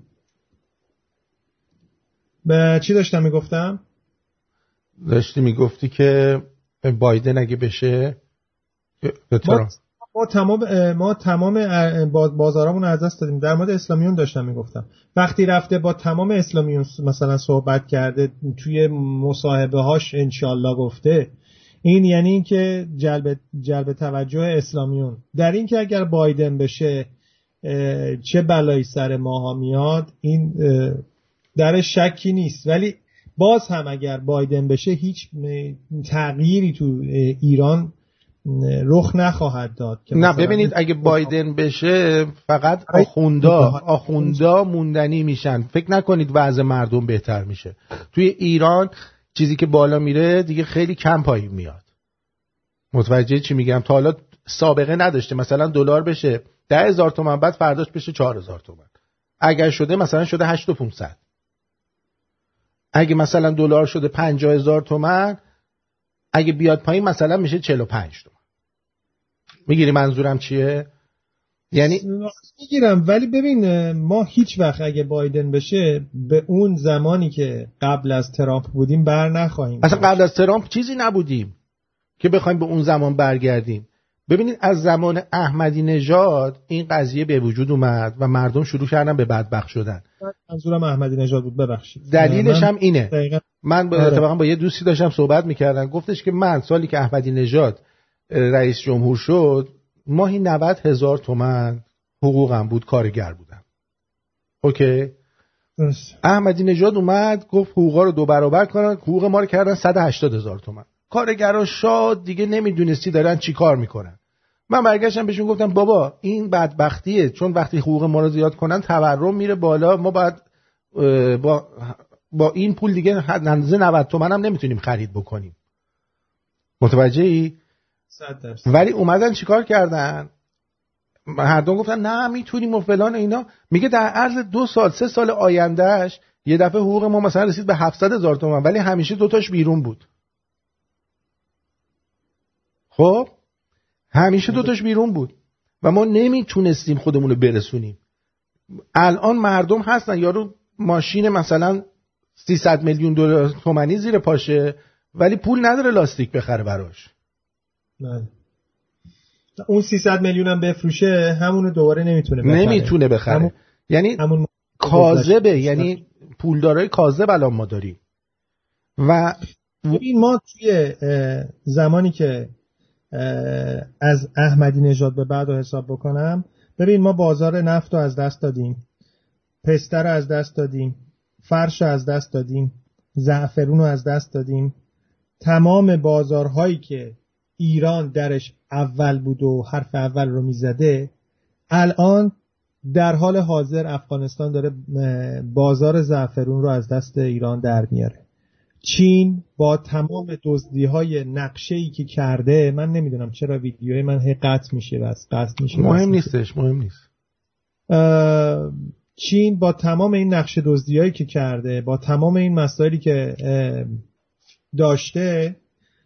به چی داشتم میگفتم؟ داشتی میگفتی که بایدن اگه بشه ما, ما تمام ما تمام بازارامون از دست دادیم. در مورد اسلامیون داشتم میگفتم. وقتی رفته با تمام اسلامیون مثلا صحبت کرده، توی مصاحبه هاش انشالله گفته، این یعنی این که جلب جلب توجه اسلامیون در این که اگر بایدن بشه چه بلایی سر ماها میاد، این در شکی نیست. ولی باز هم اگر بایدن بشه هیچ تغییری تو ایران رخ نخواهد داد. نه ببینید اگه بایدن بشه فقط آخوندا آخوندا موندنی میشن. فکر نکنید وضع مردم بهتر میشه. توی ایران چیزی که بالا میره دیگه خیلی کم پایین میاد. متوجه چی میگم؟ تا حالا سابقه نداشته. مثلا دلار بشه ده هزار تومان، بعد فرداش بشه چهار هزار تومان. اگر شده مثلا شده هشت و پونصد. اگه مثلا دلار شده پنجاه هزار تومان، اگه بیاد پایین مثلا میشه چهل و پنج تومان. میگیری منظورم چیه؟ یعنی میگیرم، ولی ببین ما هیچ وقت اگه بایدن بشه به اون زمانی که قبل از ترامپ بودیم بر نخواهیم. اصلا قبل از ترامپ چیزی نبودیم که بخوایم به اون زمان برگردیم. ببینید از زمان احمدی نژاد این قضیه به وجود اومد و مردم شروع کردن به بدبخت شدن. منظورم احمدی نژاد بود، ببخشید. دلیلش هم اینه. دقیقا. من با اتفاقا با یه دوستی داشتم صحبت میکردم، گفتش که من سالی که احمدی نژاد رئیس جمهور شد ماهی نود هزار تومان حقوقم بود، کارگر بودم. اوکی. درست. احمدی نژاد اومد گفت حقوقا رو دو برابر کنن، حقوق ما رو کردن صد و هشتاد هزار تومان. کارگرا شاد دیگه نمیدونستی دارن چی کار میکنن. من برگشتم بهشون گفتم بابا این بدبختیه، چون وقتی حقوق ما رو زیاد کنن تورم میره بالا، ما باید با با این پول دیگه اندازه نود تومن هم نمیتونیم خرید بکنیم. متوجهی؟ صد درصد. ولی اومدن چیکار کردن؟ هر دو گفتن نه میتونیم و فلان اینا. میگه در عرض دو سال سه سال آیندهش یه دفعه حقوق ما مثلا رسید به هفتصد هزار تومان، ولی همیشه دوتاش بیرون بود. خب همیشه دوتاش بیرون بود و ما نمیتونستیم خودمونو برسونیم. الان مردم هستن یارو ماشین مثلا سیصد میلیون دلار تومانی زیر پاشه ولی پول نداره لاستیک بخره براش. نه اون سیصد میلیون هم بفروشه همونو دوباره نمیتونه بخره. نمیتونه بخره. همون... یعنی همون کاذبه، یعنی پولدارای کاذب الان ما داریم. و ببین ما توی زمانی که از احمدی نژاد به بعد رو حساب بکنم، ببین ما بازار نفت رو از دست دادیم، پسته رو از دست دادیم، فرش رو از دست دادیم، زعفرون رو از دست دادیم. تمام بازارهایی که ایران درش اول بود و حرف اول رو میزده، الان در حال حاضر افغانستان داره بازار زعفرون رو از دست ایران در میاره. چین با تمام دزدی‌های نقشه‌ای که کرده، من نمیدونم چرا ویدیوی من هی قطع میشه بس قطع میشه مهم نیستش مهم نیست. چین با تمام این نقشه دزدی‌هایی که کرده، با تمام این مسائلی که داشته،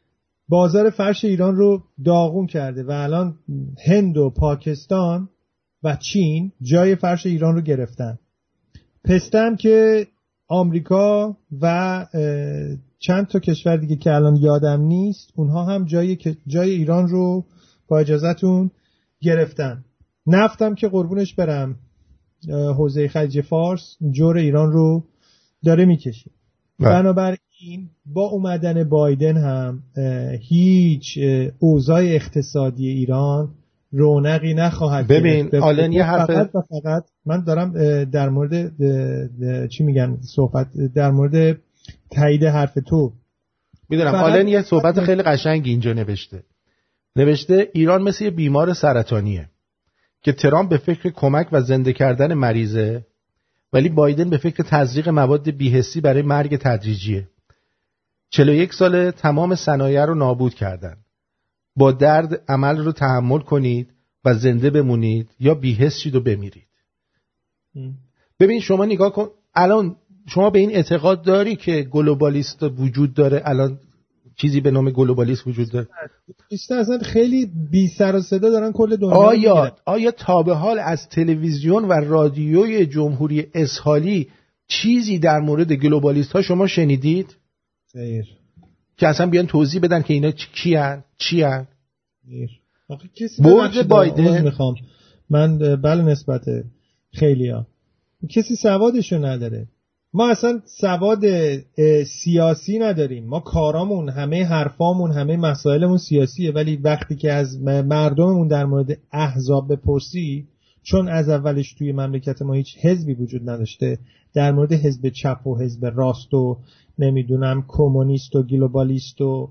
بازار فرش ایران رو داغون کرده و الان هند و پاکستان و چین جای فرش ایران رو گرفتن. پسته هم که آمریکا و چند تا کشور دیگه که الان یادم نیست، اونها هم جای جای ایران رو با اجازهتون گرفتن. نفتم که قربونش برم حوزه خلیج فارس جور ایران رو داره میکشه. بنابراین با اومدن بایدن هم هیچ اوضاع اقتصادی ایران رونقی نخواهد. ببین آلن یه حرف فقط و فقط من دارم در مورد چی میگن صحبت در مورد تایید حرف تو میدونم. آلن یه صحبت خیلی قشنگی اینجا نوشته نوشته ایران مثل یه بیمار سرطانیه که ترامپ به فکر کمک و زنده کردن مریضه، ولی بایدن به فکر تزریق مواد بی‌حسی برای مرگ تدریجیه. چهل و یک ساله تمام صنایع رو نابود کردن. با درد عمل رو تحمل کنید و زنده بمونید یا بی‌حس شید و بمیرید. م. ببین شما نگاه کن، الان شما به این اعتقاد داری که گلوبالیست وجود داره؟ الان چیزی به نام گلوبالیست وجود داره؟ بیشتر اصلا خیلی بی سر و صدا دارن کل دنیا. آیا آیا تا به حال از تلویزیون و رادیوی جمهوری اسحالی چیزی در مورد گلوبالیست ها شما شنیدید؟ خیر. که اصلا بیان توضیح بدن که اینا کیان چیان؟ آخه کسی برد بایدن میخوام من بله نسبت خیلیا کسی سوادشو نداره. ما اصلا سواد سیاسی نداریم، ما کارامون همه حرفامون همه مسائلمون سیاسیه، ولی وقتی که از مردممون در مورد احزاب بپرسی، چون از اولش توی مملکت ما هیچ حزبی وجود نداشته، در مورد حزب چپ و حزب راست و نمیدونم کمونیست و گلوبالیست و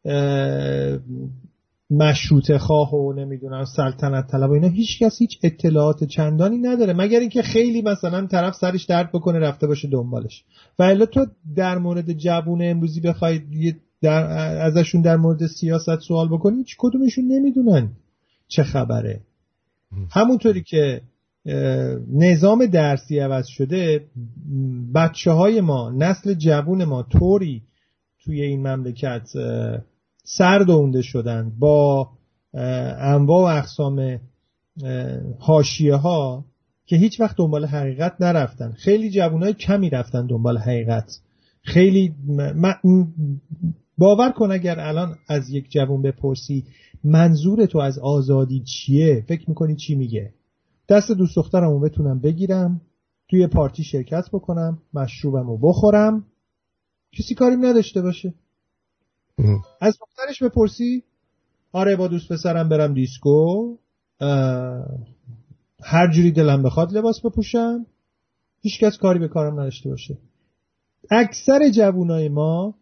مشروطه خواه و نمیدونم سلطنت طلب و اینا هیچ کس هیچ اطلاعات چندانی نداره، مگر اینکه خیلی مثلا طرف سرش درد بکنه رفته باشه دنبالش. و الا تو در مورد جوون امروزی بخوای در ازشون در مورد سیاست سوال بکنی هیچ کدومشون نمیدونن چه خبره. همونطوری که نظام درسی عوض شده، بچه های ما، نسل جوون ما طوری توی این مملکت سردونده شدن با انواع و اقسام حاشیه ها که هیچ وقت دنبال حقیقت نرفتن. خیلی جوانای کمی رفتن دنبال حقیقت. خیلی م... باور کن اگر الان از یک جوان بپرسی منظور تو از آزادی چیه، فکر میکنی چی میگه؟ دست دوست دخترمو بتونم بگیرم، توی پارتی شرکت بکنم، مشروبمو بخورم، کسی کاریم نداشته باشه. از دخترش بپرسی آره با دوست پسرم برم دیسکو، هر جوری دلم بخواد لباس بپوشم، هیچ کس کاری به کارم نداشته باشه. اکثر جوانای ما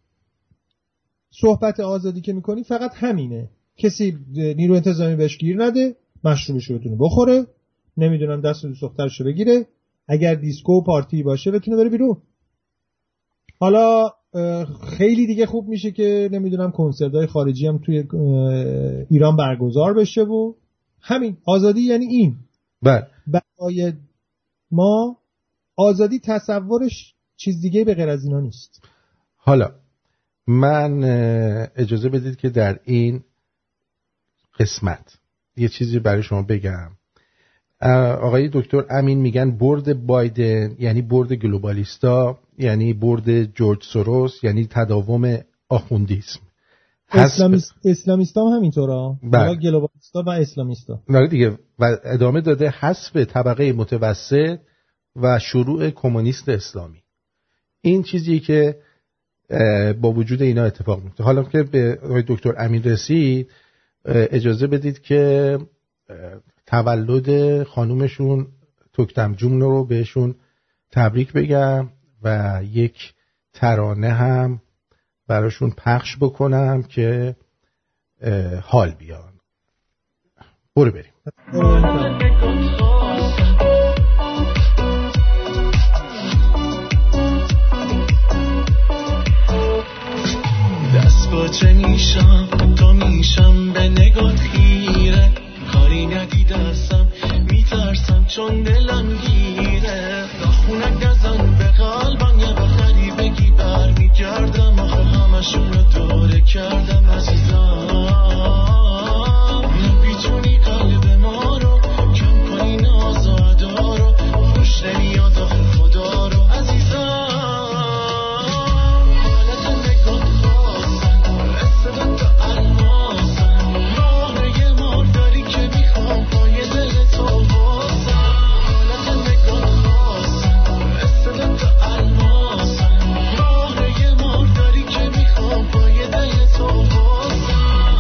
صحبت آزادی که میکنی فقط همینه، کسی نیرو انتظامی بهش گیر نده، مشروبش رو بتونه بخوره، نمیدونم دست دوست دخترشو بگیره، اگر دیسکو و پارتی باشه بتونه بره بیرون. حالا خیلی دیگه خوب میشه که نمیدونم کنسرت‌های خارجی هم توی ایران برگزار بشه و همین. آزادی یعنی این. بله. برای ما آزادی تصورش چیز دیگه به غیر از اینا نیست. حالا من اجازه بدید که در این قسمت یه چیزی برای شما بگم. آقای دکتر امین میگن برد بایدن یعنی برد گلوبالیستا، یعنی برد جورج سوروس، یعنی تداوم آخوندیسم. اسلامیست اسلامیستا هم همینطورا، بله. گلوبالیستا و اسلامیستا. نه دیگه. و ادامه داده حذف طبقه متوسط و شروع کمونیست اسلامی. این چیزی که با وجود اینا اتفاق میفته. حالا که به آقای دکتر امین رسید، اجازه بدید که تولد خانومشون توکتم جون رو بهشون تبریک بگم و یک ترانه هم براشون پخش بکنم که حال بیان. برو بریم. دست باچه میشم تا میشم به نگاه خیره، کاری ندیدستم میترسم چون دلم گیره، ناخونک نزن به قلبم یه بخری بگی بر میگردم، آخه همشون رو دوره کردم عزیزم، نبیتونی قلب ما رو کم کنی ناز و ادا رو، خوش نمیاد آخه خدا رو عزیزم، حالت نگاه خواستن رسدن تا الماسن، مانه مار داری که میخوام پای دل تو بازم، حالت نگاه خواستن رسدن تا الماسن، مانه مار داری که میخوام پای دل تو بازم.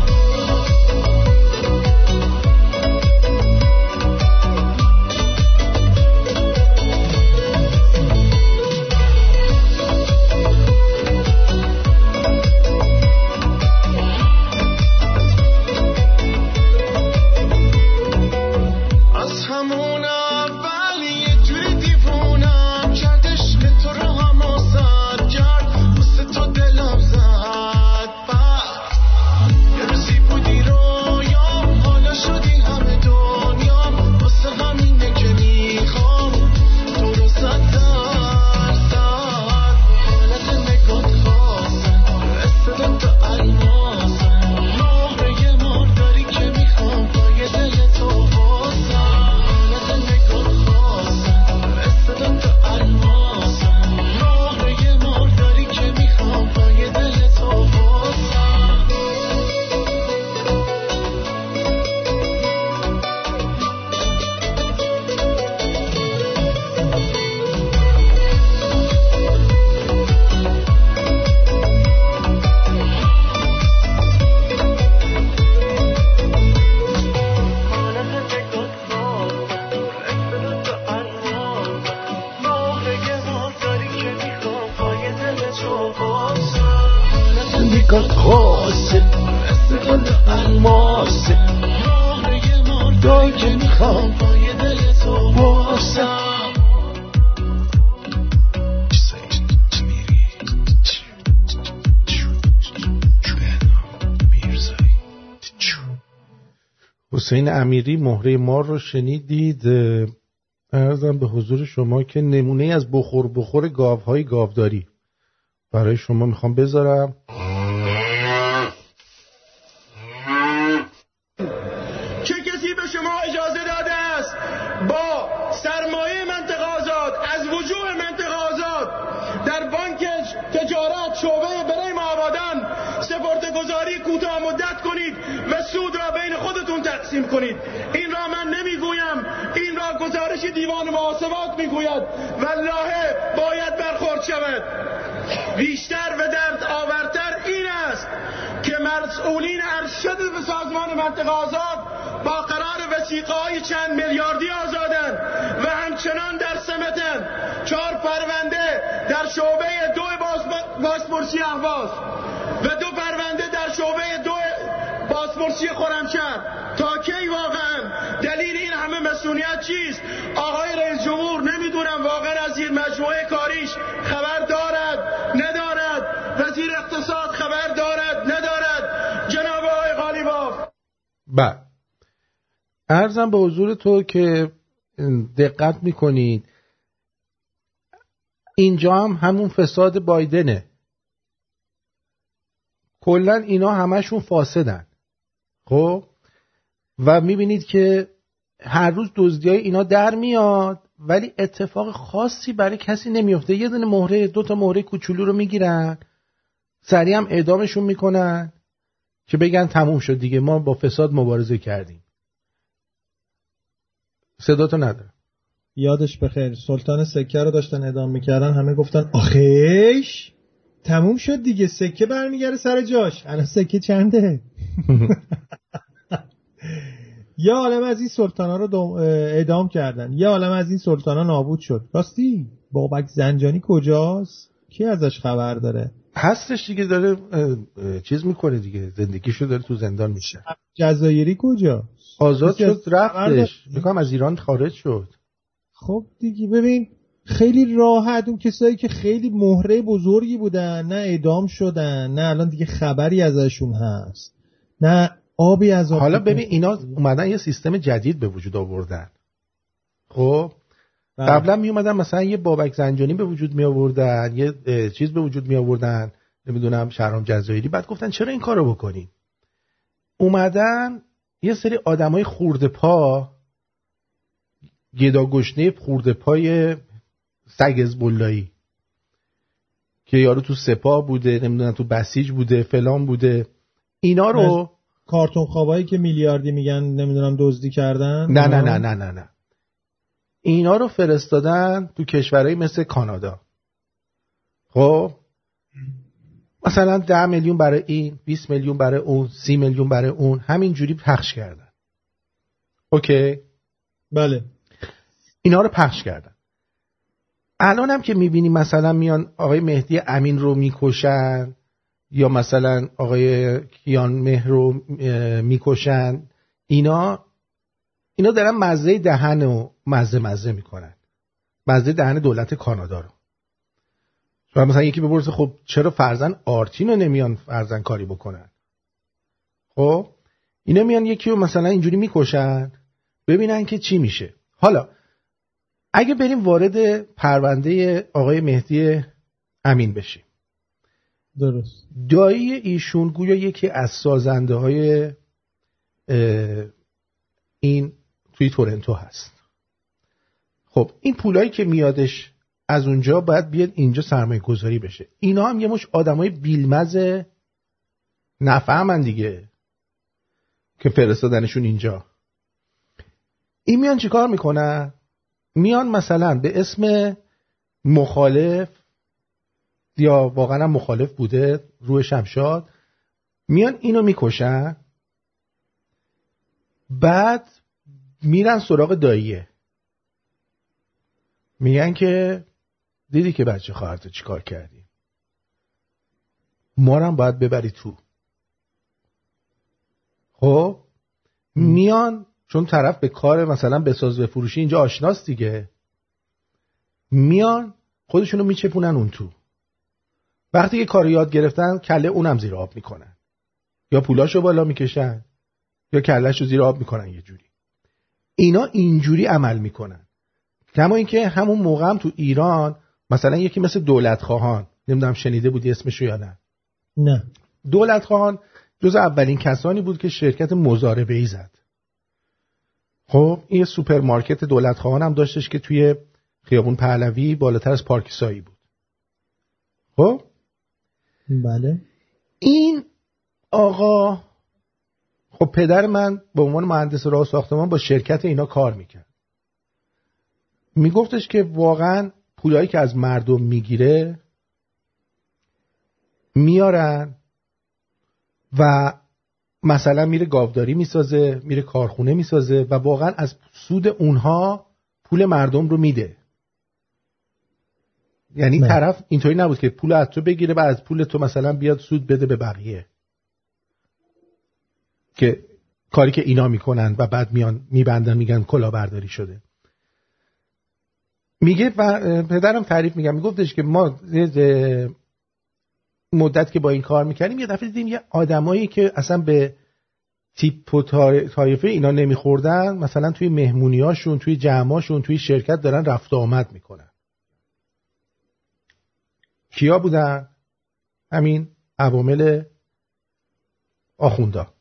از همون اول یه جوری دیوونم کردش که تو رو حماست کرد، واسه تو دلم زد بعد یه روزی بودی رویام، حالا شدی همه دنیام، واسه همینه که میخوام تو رو صد درصد، حالت نگات خواستن رسدن تا الماسن، مهره مار داری که میخوام پای دل تو بازم، حالت نگات خواستن رسدن تا الماسن، مهره مار داری که میخوام پای دل تو بازم. نگات خواست رسدن تا الماس، مهره مار داری که میخوام پای دل تو بازم. حسین امیری مهره مار رو شنیدید. عرضم به حضور شما که نمونه از بخور بخور گاوهای گاوداری برای شما میخوام بذارم. چه کسی به شما اجازه داده است با سرمایه منطقه آزاد از وجوه منطقه آزاد در بانک تجارت شعبه بریم آبادان سپرده‌گذاری کوتاه مدت کنید و سود را بین خودتون تقسیم کنید؟ این را من نمیگویم، این را گزارش دیوان محاسبات میگوید. والله باید برخورد شود. بیشتر و درد آورتر این است که مسئولین ارشد به سازمان منطقه آزاد با قرار وثیقه‌های چند میلیاردی آزادند و همچنین همچنان در سمتن. چهار پرونده در شعبه دو بازپرسی اهواز و دو پرونده در شعبه دو بازپرسی خرمشهر. تا کی واقعا؟ دلیل این همه مسئولیت چیست؟ آقای رئیس جمهور نمیدونم واقعا از این مجموعه کاریش خبر دارد ندارد؟ وزیر اقتصاد خبر دارد ندارد؟ جناب آقای قالیباف. بله، عرضم به حضور تو که دقت میکنید اینجا هم همون فساد بایدنه. کلن اینا همشون فاسدن. خب و میبینید که هر روز دزدیای اینا در میاد ولی اتفاق خاصی برای کسی نمیفته. یه دونه مهره، دو تا مهره کوچولو رو میگیرن، سریع هم اعدامشون میکنن که بگن تموم شد دیگه، ما با فساد مبارزه کردیم. صداتو ندارم. یادش بخیر سلطان سکه رو داشتن اعدام میکردن، همه گفتن آخیش تموم شد دیگه، سکه برمیگره سر جاش. الان سکه چنده؟ یه عالم از این سلطانا رو اعدام کردن، یه عالم از این سلطانا نابود شد. راستی بابک زنجانی کجاست؟ کی ازش خبر داره؟ هستش دیگه، داره چیز میکنه دیگه، زندگیشو داره تو زندان میشه. جزایری کجا؟ آزاد شد رفتش، میگم از ایران خارج شد. خب دیگه ببین خیلی راحت اون کسایی که خیلی مهره بزرگی بودن نه اعدام شدن، نه الان دیگه خبری ازشون هست، نه آبی از آب. حالا ببین اینا اومدن یه سیستم جدید به وجود آوردن. خب قبلا می اومدن مثلا یه بابک زنجانی به وجود می آوردن، یه چیز به وجود می آوردن، نمیدونم شهرام جزایری، بعد گفتن چرا این کارو بکنیم؟ اومدن یه سری آدمای خورده پا، گدا گشنه خورده پای سگ حزب‌اللهی که یارو تو سپاه بوده، نمیدونم تو بسیج بوده، فلان بوده، اینا رو کارتون خوابایی که میلیاردی میگن نمیدونم دزدی کردن. نه نه نه نه نه نه اینا رو فرستادن تو کشورهای مثل کانادا. خب مثلا ده میلیون برای این، بیست میلیون برای اون، سی میلیون برای اون، همین جوری پخش کردن. اوکی؟ بله. اینا رو پخش کردن. الان هم که میبینی مثلا میان آقای مهدی امین رو میکشن یا مثلا آقای کیان مهر رو میکشن، اینا اینا دارن مزه دهن و مزه مزه میکنن، مزه دهن دولت کانادا رو. شما مثلا یکی بپرسه خب چرا فرزن آرتین رو نمیان فرزن کاری بکنن؟ خب اینا میان یکی رو مثلا اینجوری میکشن ببینن که چی میشه. حالا اگه بریم وارد پرونده آقای مهدی امین بشیم، درست، دایی ایشون گویا یکی از سازنده های این توی تورنتو هست. خب این پولایی که میادش از اونجا باید بیاد اینجا سرمایه گذاری بشه. اینا هم یه مش آدمای بیلمز نفهمن دیگه که فرستادنشون اینجا. این میان چی کار میکنن؟ میان مثلا به اسم مخالف یا واقعا هم مخالف بوده روح شمشاد، میان اینو میکشن، بعد میرن سراغ داییه، میگن که دیدی که بچه خواهرتو چی کار کردی، ما رو هم باید ببری تو. خب میان چون طرف به کار مثلا بساز و فروشی اینجا آشناست دیگه، میان خودشونو میچپونن اون تو. وقتی که کار یاد گرفتن کله اونم زیر آب میکنن، یا پولاشو بالا میکشن یا کلهشو زیر آب میکنن. یه جوری اینا اینجوری عمل میکنن. کما اینکه همون موقع هم تو ایران مثلا یکی مثل دولت خواهان، نمیدونم شنیده بودی اسمشو یا نه؟ نه. دولت خواهان جز اولین کسانی بود که شرکت مضاربه‌ای زد. خب این سوپرمارکت دولت خواهان هم داشتش که توی خیابون پهلوی بالاتر از پارک سایی بود. خب بله. این آقا خب پدر من به عنوان مهندس راه ساختمان با شرکت اینا کار میکرد. میگفتش که واقعا پولایی که از مردم میگیره میارن و مثلا میره گاوداری میسازه، میره کارخونه میسازه و واقعا از سود اونها پول مردم رو میده. یعنی نه. طرف اینطوری نبود که پول از تو بگیره و از پول تو مثلا بیاد سود بده به بقیه، که کاری که اینا میکنن و بعد میان میبندن میگن کلاهبرداری شده. میگه و پدرم تعریف میگم میگفتش که ما مدت که با این کار میکنیم یه دفعه دیدیم یه آدمایی که اصلا به تیپ و طایفه اینا نمیخوردن، مثلا توی مهمونیاشون، توی جمعاشون، توی شرکت دارن رفت و آمد میکنن. کیا بودن؟ همین عوامل آخوندا.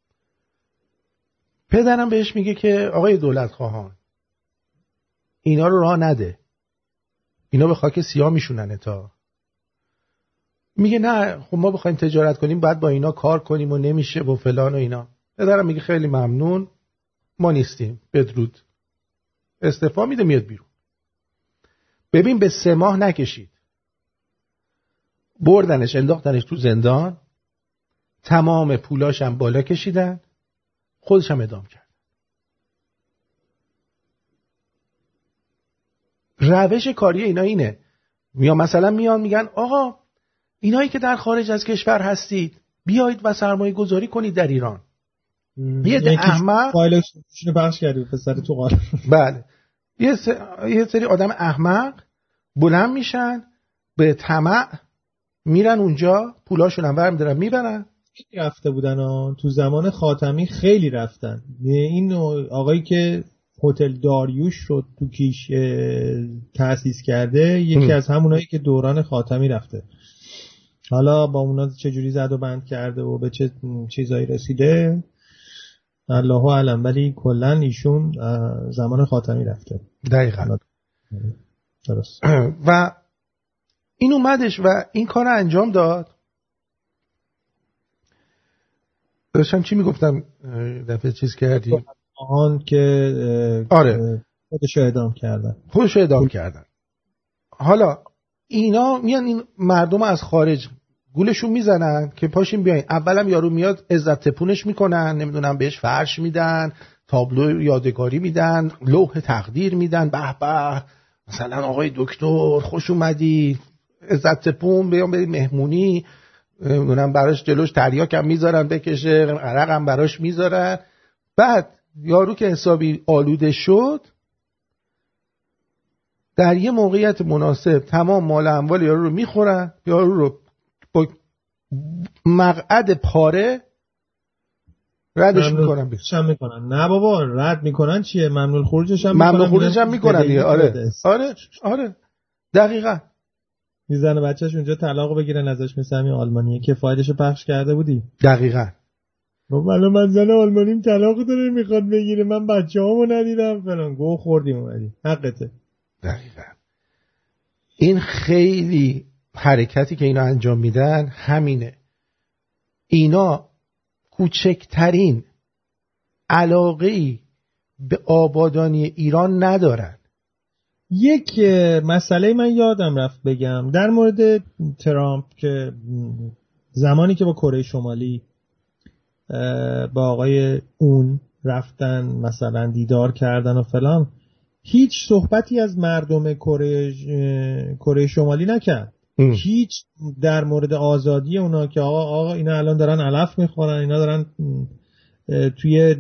پدرم بهش میگه که آقای دولت خواهان اینا رو راه نده، اینا به خاک سیاه میشونن تا. میگه نه خب ما بخوایم تجارت کنیم باید با اینا کار کنیم و نمیشه و فلان و اینا. پدرم میگه خیلی ممنون، ما نیستیم، بدرود. استعفا میده میاد بیرون. ببین به سه ماه نکشید، بردنش انداختنش تو زندان، تمام پولاش هم بالا کشیدن، خودش هم اعدام کرد. روش کاری اینا اینه. یا مثلا میان میگن آقا اینایی که در خارج از کشور هستید بیایید و سرمایه گذاری کنید در ایران. یه ده احمق فایلش پخش کردی پسر تو قال. بله. یه سری, یه سری آدم احمق بلند میشن به طمع میرن اونجا، پولاشون هم برمی دارن میبرن. رفته بودن ها. تو زمان خاتمی خیلی رفتن. این آقایی که هتل داریوش رو تو کیش تأسیس کرده یکی هم. از همونایی که دوران خاتمی رفته. حالا با اونا چجوری زد و بند کرده و به چه چیزایی رسیده الله اعلم، ولی کلن ایشون زمان خاتمی رفته. دقیقاً درست. و این اومدش و این کار رو انجام داد. داشتم چی میگفتم دفعه چیز کردیم آن که آره خودشو اعدام کردن خودشو اعدام کردن. حالا اینا میان این مردم از خارج گولشون میزنن که پاشین بیاین. اولم یارو میاد عزت تپونش میکنن، نمیدونم بهش فرش میدن، تابلو یادگاری میدن، لوح تقدیر میدن، به به مثلا آقای دکتر خوش اومدی، عزت تپون، بیان برید مهمونی، نمیدونم براش جلوش تریاک هم میذارن بکشه، عرق هم براش میذارن. بعد یارو که حسابی آلوده شد در یه موقعیت مناسب تمام مال اموال یارو رو میخورن، یارو رو با مقعد پاره ردش میکنن. چم میکنن؟ نه بابا رد میکنن چیه؟ ممنون خروجش هم میکنن. ممنون خروجش هم میکنن دیگه. آره آره آره دقیقاً. میزنه بچه‌ش اونجا طلاق بگیرن ازش، مثل همین آلمانیه که فایلشو پخش کرده بودی. دقیقاً. بابا الان من زن آلمانیم طلاق داره میخواد بگیره، من بچه‌هامو ندیدم فلان، گو خوردیم اومدی. حقته. دقیقاً. این خیلی حرکتی که اینا انجام میدن همینه. اینا کوچکترین علاقه‌ای به آبادانی ایران ندارن. یک مسئله من یادم رفت بگم در مورد ترامپ که زمانی که با کره شمالی با آقای اون رفتن مثلا دیدار کردن و فلان، هیچ صحبتی از مردم کره کره شمالی نکرد. ام. هیچ در مورد آزادی اونا که آقا آقا اینا الان دارن علف میخورن، اینا دارن توی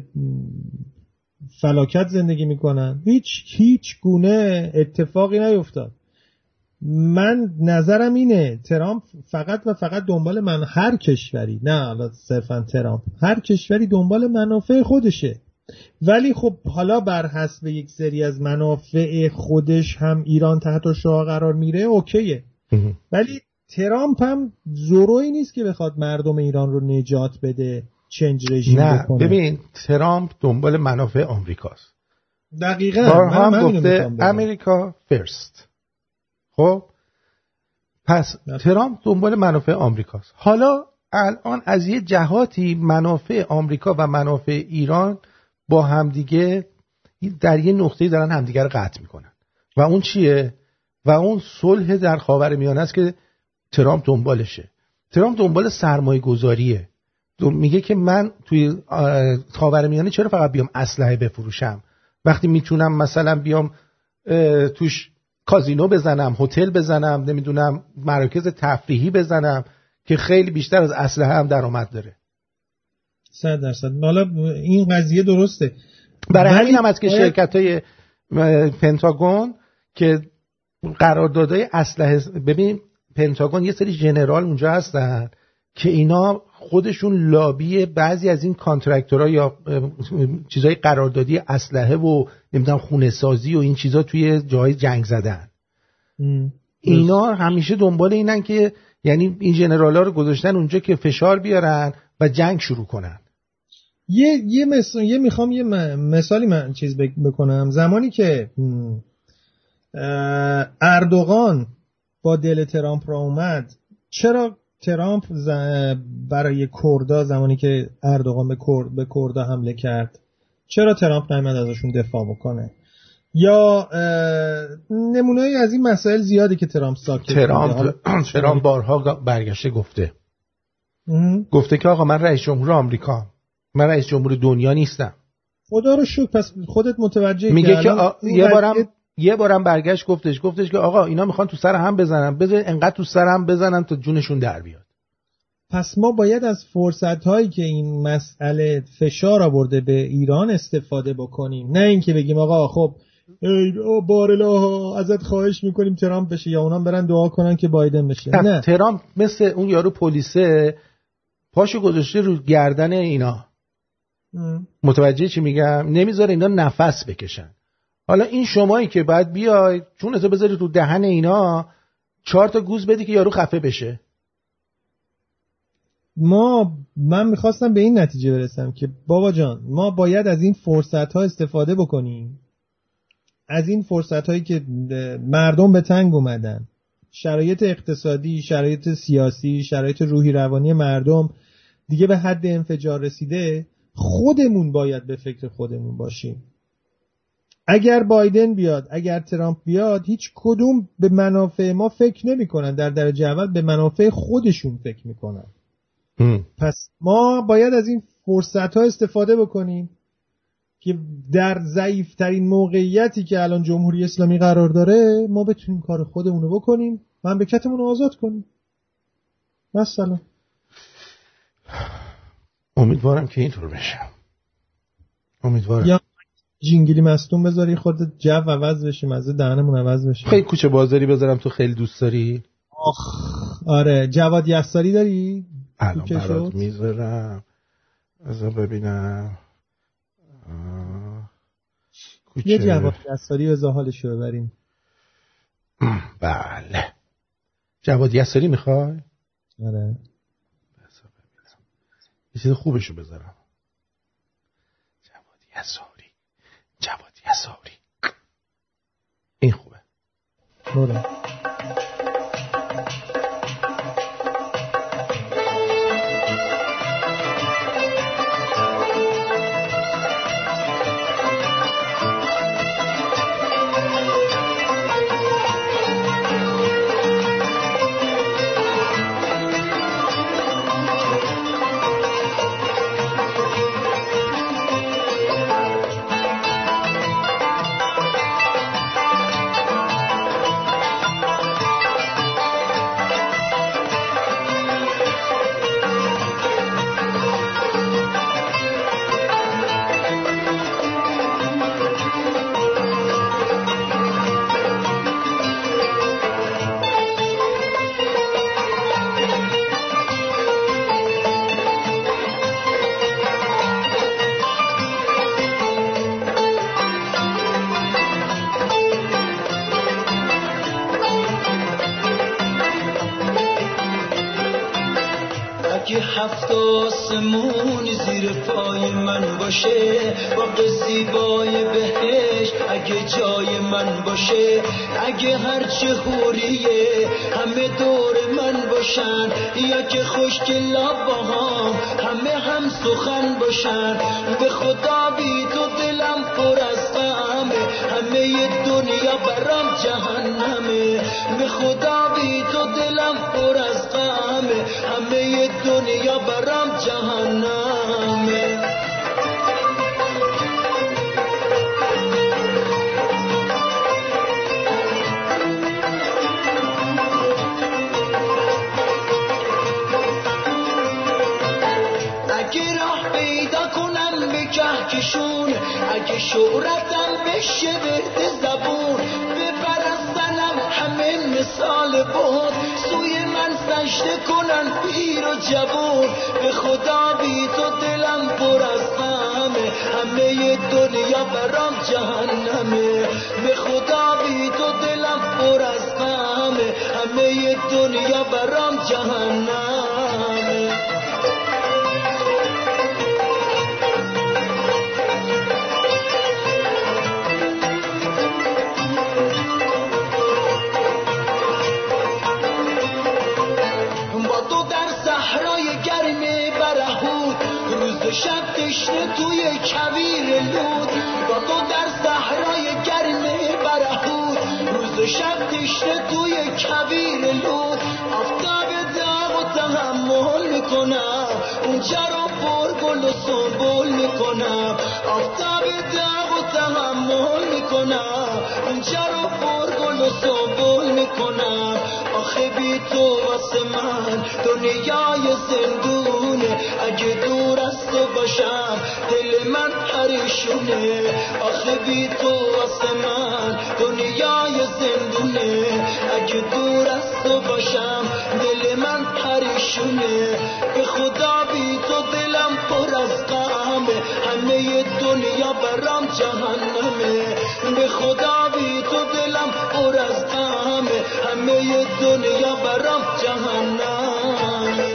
فلاکت زندگی میکنن، هیچ هیچ گونه اتفاقی نیفتاد. من نظرم اینه ترامپ فقط و فقط دنبال من هر کشوری، نه حالا صرفا ترامپ، هر کشوری دنبال منافع خودشه. ولی خب حالا بر حسب یک سری از منافع خودش هم ایران تحت شعاع قرار میره، اوکیه. ولی ترامپ هم زوروی نیست که بخواد مردم ایران رو نجات بده، چنج رژیم نه بکنه. ببین ترامپ دنبال منافع آمریکاست. دقیقاً. بارها هم گفته امریکا فرست. خب پس نه. ترامپ دنبال منافع آمریکاست. حالا الان از یه جهاتی منافع آمریکا و منافع ایران با همدیگه در یه نقطه‌ای دارن همدیگه رو قطع میکنن. و اون چیه؟ و اون صلح در خاورمیانه است که ترامپ دنبالشه. ترامپ دنبال سرمایه گذاریه. میگه که من توی خاورمیانه چرا فقط بیام اسلحه بفروشم وقتی میتونم مثلا بیام توش کازینو بزنم، هتل بزنم، نمیدونم مراکز تفریحی بزنم که خیلی بیشتر از اسلحه هم درآمد داره. صد درصد. حالا این قضیه درسته. برای همین هم از که شرکت‌های پنتاگون که قراردادهای اسلحه، ببین پنتاگون یه سری ژنرال اونجا هستن که اینا خودشون لابی بعضی از این کانترکتورها یا چیزای قراردادی اسلحه و نمیدونم خونه سازی و این چیزا توی جای جنگ زدن. ام. اینا همیشه دنبال اینن که یعنی این ژنرال‌ها رو گذاشتن اونجا که فشار بیارن و جنگ شروع کنن. یه یه مثال یه میخوام یه مثالی من چیز بکنم. زمانی که اردوغان با دل ترامپ را اومد، چرا ترامپ برای کردا زمانی که اردوغان به کرد به کردا حمله کرد چرا ترامپ نمیاد ازشون دفاع بکنه؟ یا نمونه‌ای از این مسائل زیادی که ترامپ ساکت ترامپ ترامپ بارها برگشته گفته اه. گفته که آقا من رئیس جمهور آمریکا، من رئیس جمهور دنیا نیستم. خدا رو شکر. پس خودت متوجهی میگه که آ... یه بارم یه بارم برگشت گفتش گفتش که آقا اینا میخوان تو سر هم بزنن، بذار انقدر تو سر هم بزنن تا جونشون در بیاد. پس ما باید از فرصت‌هایی که این مسئله فشار آورده به ایران استفاده بکنیم، نه اینکه بگیم آقا خب ای بارالله ازت خواهش میکنیم ترامپ بشه یا اونام برن دعا کنن که بایدن بشه. نه، ترامپ مثل اون یارو پلیسه پاشو گذاشته رو گردن اینا. ام. متوجه چی میگم؟ نمیذاره اینا نفس بکشن. حالا این شمایی که بعد بیای چونتو بذاری رو دهن اینا چهار تا گوز بدی که یارو خفه بشه. ما من میخواستم به این نتیجه برسم که بابا جان ما باید از این فرصت ها استفاده بکنیم، از این فرصت هایی که مردم به تنگ اومدن، شرایط اقتصادی، شرایط سیاسی، شرایط روحی روانی مردم دیگه به حد انفجار رسیده، خودمون باید به فکر خودمون باشیم. اگر بایدن بیاد، اگر ترامپ بیاد، هیچ کدوم به منافع ما فکر نمی کنن، در درجه اول به منافع خودشون فکر میکنن. پس ما باید از این فرصت ها استفاده بکنیم که در ضعیف ترین موقعیتی که الان جمهوری اسلامی قرار داره ما بتونیم کار خودمون رو بکنیم، مملکتمون رو آزاد کنیم. مثلا امیدوارم که اینطور بشه. امیدوارم. یا جینگلی مستون بذاری خودت جو عوض بشه، مزه دهنمون عوض بشه. خیلی کوچه بازاری بذارم تو خیلی دوست داری؟ آخ آره. جواد یساری داری؟ الان برات میذارم ازا ببینم. کوچه. یه جواد یساری بذار حالشو ببریم. بله جواد یساری میخوای؟ آره بذار ببینم یه چیز خوبشو بذارم. جواد یساری جواد یساری این خوبه. برو. هفت آسمون زیر پای من باشه، باغ زیبای بهشت اگه جای من باشه، اگه هرچه حوریه همه دور من باشن، یا که خشک لبهام همه هم سخن باشن، به خدا بی تو دلم پر از غمه، همه دنیا برام جهنمه، به خدا بی تو دلم پر از غمه، همه دنیا برام جهنمه. اگه شهرتم بشه ورد زبون بپرستنم همه مثال بود سوی من سجده کنن پیر و جوون به خدا بی تو دلم پر از غمه همه دنیا برام جهنمه به خدا بی تو دلم پر از غمه همه دنیا برام جهنمه شب تشنه توی کویر لود با تو در صحرای گرم برهود روز شب تشنه توی کویر لود آفتاب داغ و تحمل میکنم اونجا رو پر گل و سنبول میکنم آفتاب داغ و تحمل میکنم اونجا رو پر گل و سنبول میکنم آخه بی تو واسه من دنیای زندونه اگه دور از تو باشم دل من پریشونه آخه بی تو واسه من دنیای زندونه اگه دور از تو باشم دل من پریشونه به خدا بی تو دلم پر از غمه همه دنیا برام جهنمه به خدا بی تو دلم پر از غمه همه دنیا برام جهنمه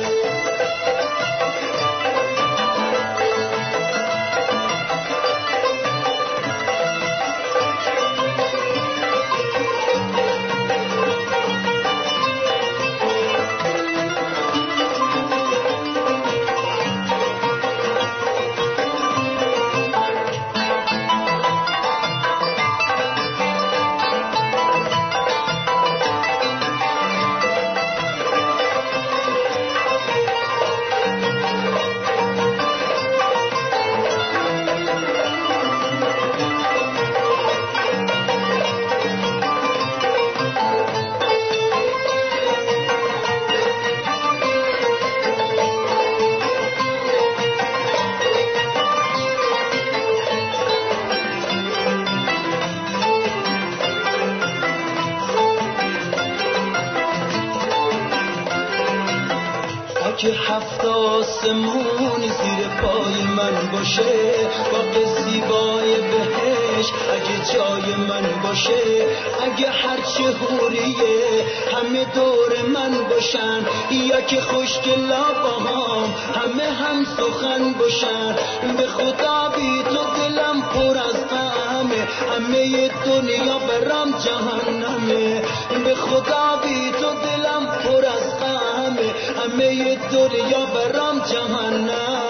که هفت آسمون زیر پای من باشه باغ زیبای بهش اگه جای من باشه اگه هرچه حوریه همه دور من باشن یا که خوشگلا با هم همه هم سخن باشن به خدا بی تو دلم پر از غمه همه دنیا برام جهنمه به خدا بی تو دلم پر از غمه همه دنیا برام جهنمه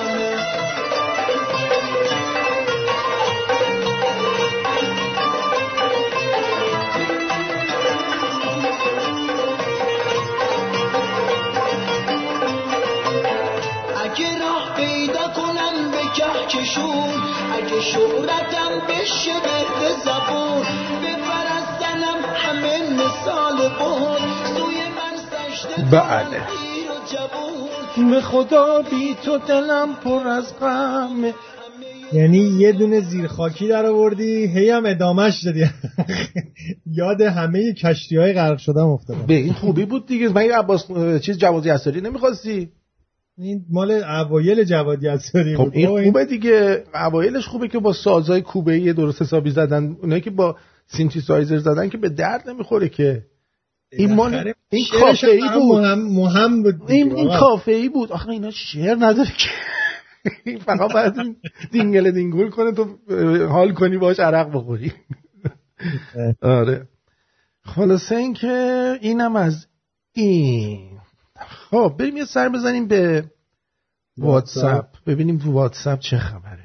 اگه راه پیدا کنم به کهکشون اگه شهرتم بشه ورد زبون بپرستنم همه مثال بود سوی من سجده بله به خدا بی تو دلم پر از غمه. یعنی یه دونه زیرخاکی در آوردی هی هم ادامهش دادی یاد همه کشتی‌های غرق شدم افتادم. به این خوبی بود دیگه. من عباس چیز جوادی اساری نمی‌خواستی؟ این مال اوایل جوادی اساری بود. خب این خوبه دیگه، اوایلش خوبه که با سازهای کوبه‌ای درست حسابی زدن، اونایی که با سینتزایزر زدن که به درد نمیخوره که. این مال این کافه‌ای بود، مهم مهم بود این این کافه‌ای بود. آخه اینا شعر نداره که فقط باید دینگل دینگول کنه تو حال کنی باش عرق بخوری. آره خلاصه این که اینم از این. خب بریم یه سر بزنیم به واتساپ ببینیم تو واتساپ چه خبره.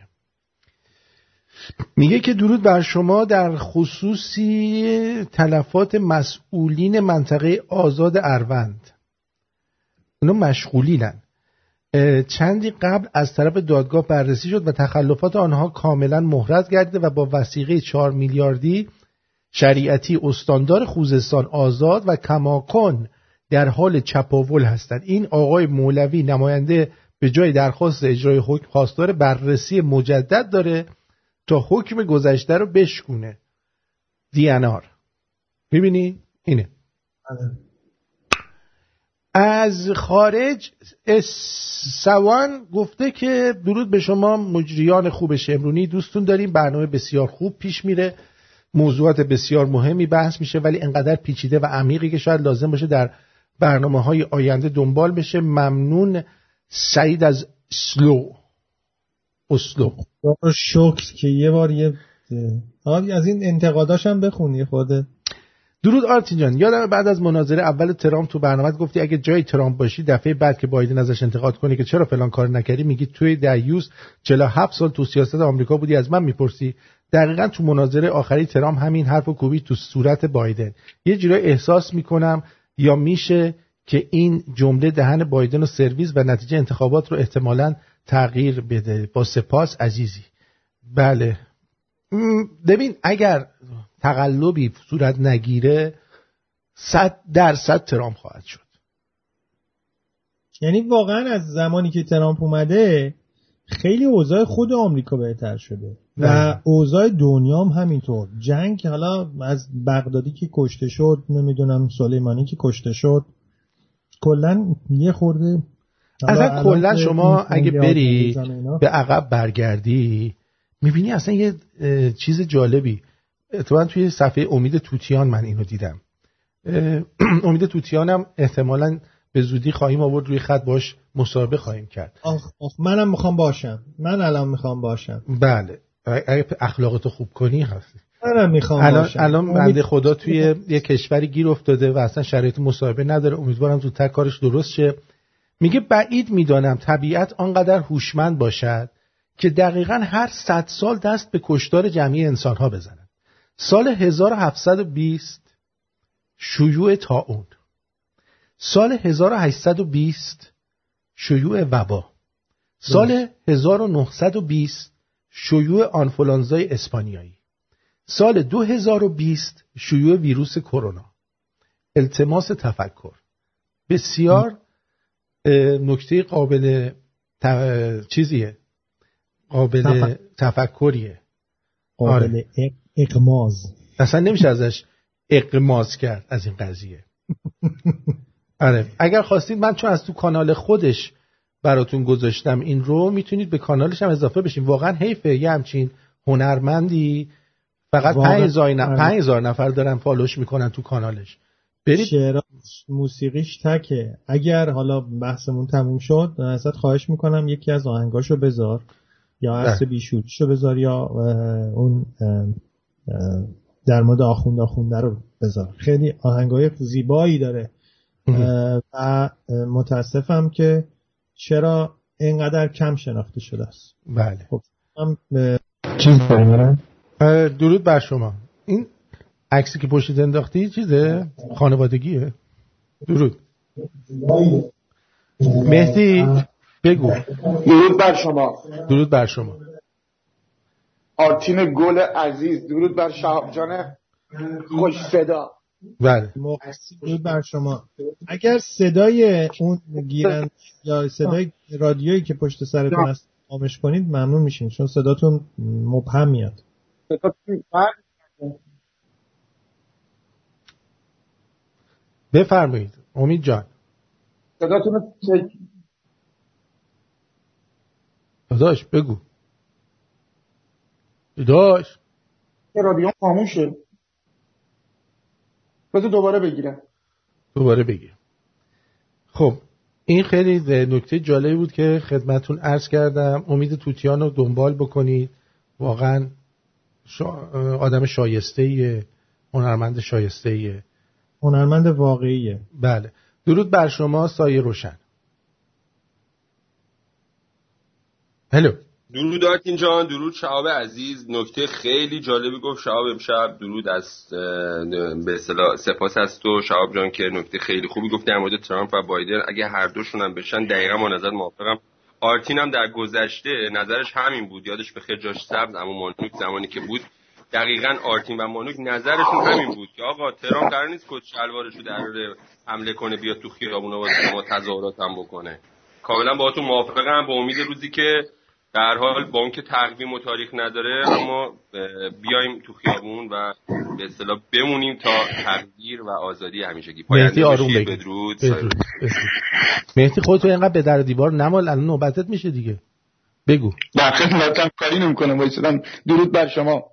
میگه که درود بر شما، در خصوصی تلفات مسئولین منطقه آزاد اروند، اونا مشغولینن، چندی قبل از طرف دادگاه بررسی شد و تخلفات آنها کاملا محرز گردیده و با وثیقه چهار میلیاردی شریعتی استاندار خوزستان آزاد و کماکن در حال چپاول هستند. این آقای مولوی نماینده به جای درخواست اجرای حکم خواستار بررسی مجدد داره تا حکم گذشته رو بشکونه. دی ان آر. میبینی؟ اینه. از خارج سوان گفته که درود به شما مجریان خوب شمرونی، دوستون داریم، برنامه بسیار خوب پیش میره، موضوعات بسیار مهمی بحث میشه ولی انقدر پیچیده و عمیقی که شاید لازم باشه در برنامه‌های آینده دنبال بشه. ممنون سعید از اسلو. اسلو شکر که یه بار یه از این انتقاداش هم بخونی خودت. درود آرتین جان، یادم بعد از مناظره اول ترامپ تو برنامه‌ات گفتی اگه جای ترامپ باشی دفعه بعد که بایدن ازش انتقاد کنی که چرا فلان کار نکردی میگی توی دیوز چهل و هفت سال تو سیاست آمریکا بودی از من میپرسی. دقیقاً تو مناظره آخری ترامپ همین حرفو کوبی تو صورت بایدن. یه جورایی احساس میکنم یا میشه که این جمله دهن بایدن رو سرویس و نتیجه انتخابات رو احتمالاً تغییر بده. با سپاس عزیزی. بله ببین اگر تقلبی صورت نگیره صد درصد ترامپ خواهد شد. یعنی واقعا از زمانی که ترامپ اومده خیلی اوضاع خود آمریکا بهتر شده و اوضاع دنیا هم همینطور. جنگ حالا از بغدادی که کشته شد نمیدونم سلیمانی که کشته شد کلن یه خورده اصلا کلن شما اگه بری به عقب برگردی میبینی اصلا یه چیز جالبی. اتفاقا توی صفحه امید توتیان من اینو دیدم. امید توتیانم احتمالاً به زودی خواهیم آورد روی خط باش مصاحبه خواهیم کرد. آخ آخ منم میخوام باشم. من الان میخوام باشم. بله اگه اخلاقتو خوب کنی هستی. منم میخوام الان باشم. الان بنده خدا توی یه کشوری گیر افتاده و اصلا شرایط مصاحبه نداره. امیدوارم زودتر کارش درست شه. میگه بعید میدانم طبیعت آنقدر هوشمند باشد که دقیقاً هر صد سال دست به کشتار جمعی انسان‌ها بزند. سال هزار و هفتصد و بیست شیوع طاعون، سال هزار و هشتصد و بیست شیوع وبا، سال هزار و نهصد و بیست شیوع آنفولانزای اسپانیایی، سال دو هزار و بیست شیوع ویروس کرونا. التماس تفکر. بسیار نکته قابل ت... چیزیه قابل تف... تفکریه قابل آره. اقماز اصلا نمیشه ازش اقماز کرد از این قضیه. آره اگر خواستید من چون از تو کانال خودش براتون گذاشتم این رو میتونید به کانالش هم اضافه بشین. واقعا حیفه یه همچین هنرمندی فقط پنج هزار نفر دارن فالوش میکنن تو کانالش. برید شعراش موسیقیش تکه. اگر حالا بحثمون تموم شد ازت خواهش میکنم یکی از آهنگاشو بذار یا عرص بیشوریشو بذار یا اون در مورد آخوند آخونده رو بذار. خیلی آهنگای زیبایی داره و متاسفم که چرا اینقدر کم شناخته شده است. بله خب هم چیز داریم. درود بر شما. این عکسی که پشت انداختی چیزه؟ خانوادگیه؟ درود. مهدی بگو. درود بر شما. درود بر شما. آرتین گل عزیز. درود بر شهاب جان خوش صدا. بله. درود بر شما. اگر صدای اون گیرن یا صدای رادیویی که پشت سرتون هست خاموش کنید ممنون میشیم چون صداتون مبهم میاد. بفرمایید امید جان. صداتون رو داداش بگو. داداش رادیو خاموشه. بذار دوباره بگیرم. دوباره بگیر. خب این خیلی نکته جالبی بود که خدمتون عرض کردم. امید توتیان رو دنبال بکنید. واقعا شا... آدم شایسته‌ایه، هنرمند شایسته‌ایه، هنرمند واقعیه. بله. درود بر شما سایه روشن. هلو. درود آرتین جان. درود شهاب عزیز. نکته خیلی جالبی گفت شهاب امشب. درود از به اصطلاح سپاس از تو شهاب جان که نکته خیلی خوبی گفت در مورد ترامپ و بایدن. اگه هر دوشون هم بشن دقیقاً با نظر موافقم. آرتین هم در گذشته نظرش همین بود. یادش بخیر جاش سبز اما مانوک زمانی که بود دقیقاً آرتین و مانوک نظرشون همین بود که آقا ترامپ قرار نیست کت شلوارشو در حمله کنه بیاد تو خیابونا واسه ما تظاهرات هم بکنه. کاملا باهاتون موافقم. با امید روزی که به هر حال با اون که تقویم و تاریخ نداره، اما بیایم تو خیابون و به اصطلاح بمونیم تا تغییر و آزادی همیشگی پاینده آروم بگید. بدرود. مهدی خودت اینقدر به در دیوار نمال، الان نوبتت میشه دیگه. بگو. در خدمتم، کاری نمی‌کنم وایسادم. درود بر شما.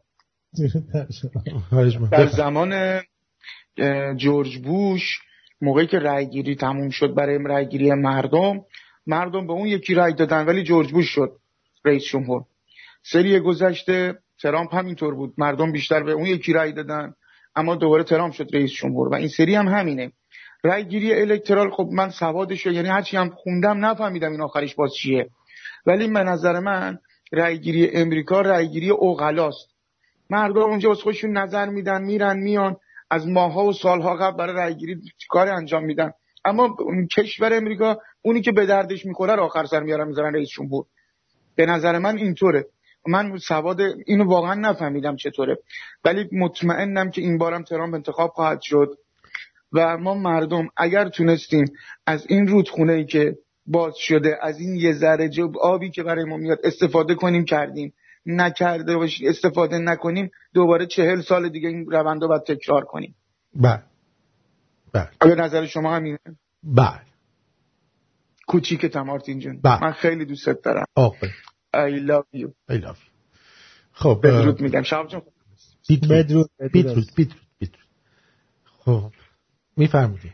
در زمان جورج بوش موقعی که رأیگیری تموم شد برای رأیگیری مردم، مردم به اون یکی رأی دادن ولی جورج بوش شد رئیس جمهور. سری گذشته ترامپ همینطور بود، مردم بیشتر به اون یکی رأی دادن اما دوباره ترامپ شد رئیس جمهور و این سری هم همینه. رأیگیری الکترال، خب من سوادشو یعنی هرچی هم خوندم نفهمیدم این آخرش باز چیه، ولی به نظر من رأیگیری امریکا رأیگیری عقلاست. مردم اونجا واسه خودشون نظر میدن، میرن میان، از ماها و سالها قبل برای رأیگیری کار انجام میدن، اما کشور امریکا اونی که به دردش میخوره رو آخر سر میارن میذارن رئیس جمهور. به نظر من اینطوره. من سواد اینو واقعا نفهمیدم چطوره، ولی مطمئنم که این بارم ترامپ انتخاب خواهد شد و ما مردم اگر تونستیم از این رودخونه‌ای که باز شده، از این یه ذره جب آبی که برای ما میاد استفاده کنیم کردیم، نکرده باشیم استفاده نکنیم، دوباره چهل سال دیگه این روند رو باید تکرار کنیم. بله بله. به نظر شما همینه؟ بله. کوچیکتم مارتین جون، بله. من خیلی دوستت دارم. آفرین. I love you. I love you. خب بدرود میگم. شب جون. بدرود. بدرود. بدرود. بدرود. خب میفرمودی؟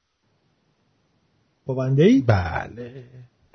با بنده ای؟ بله.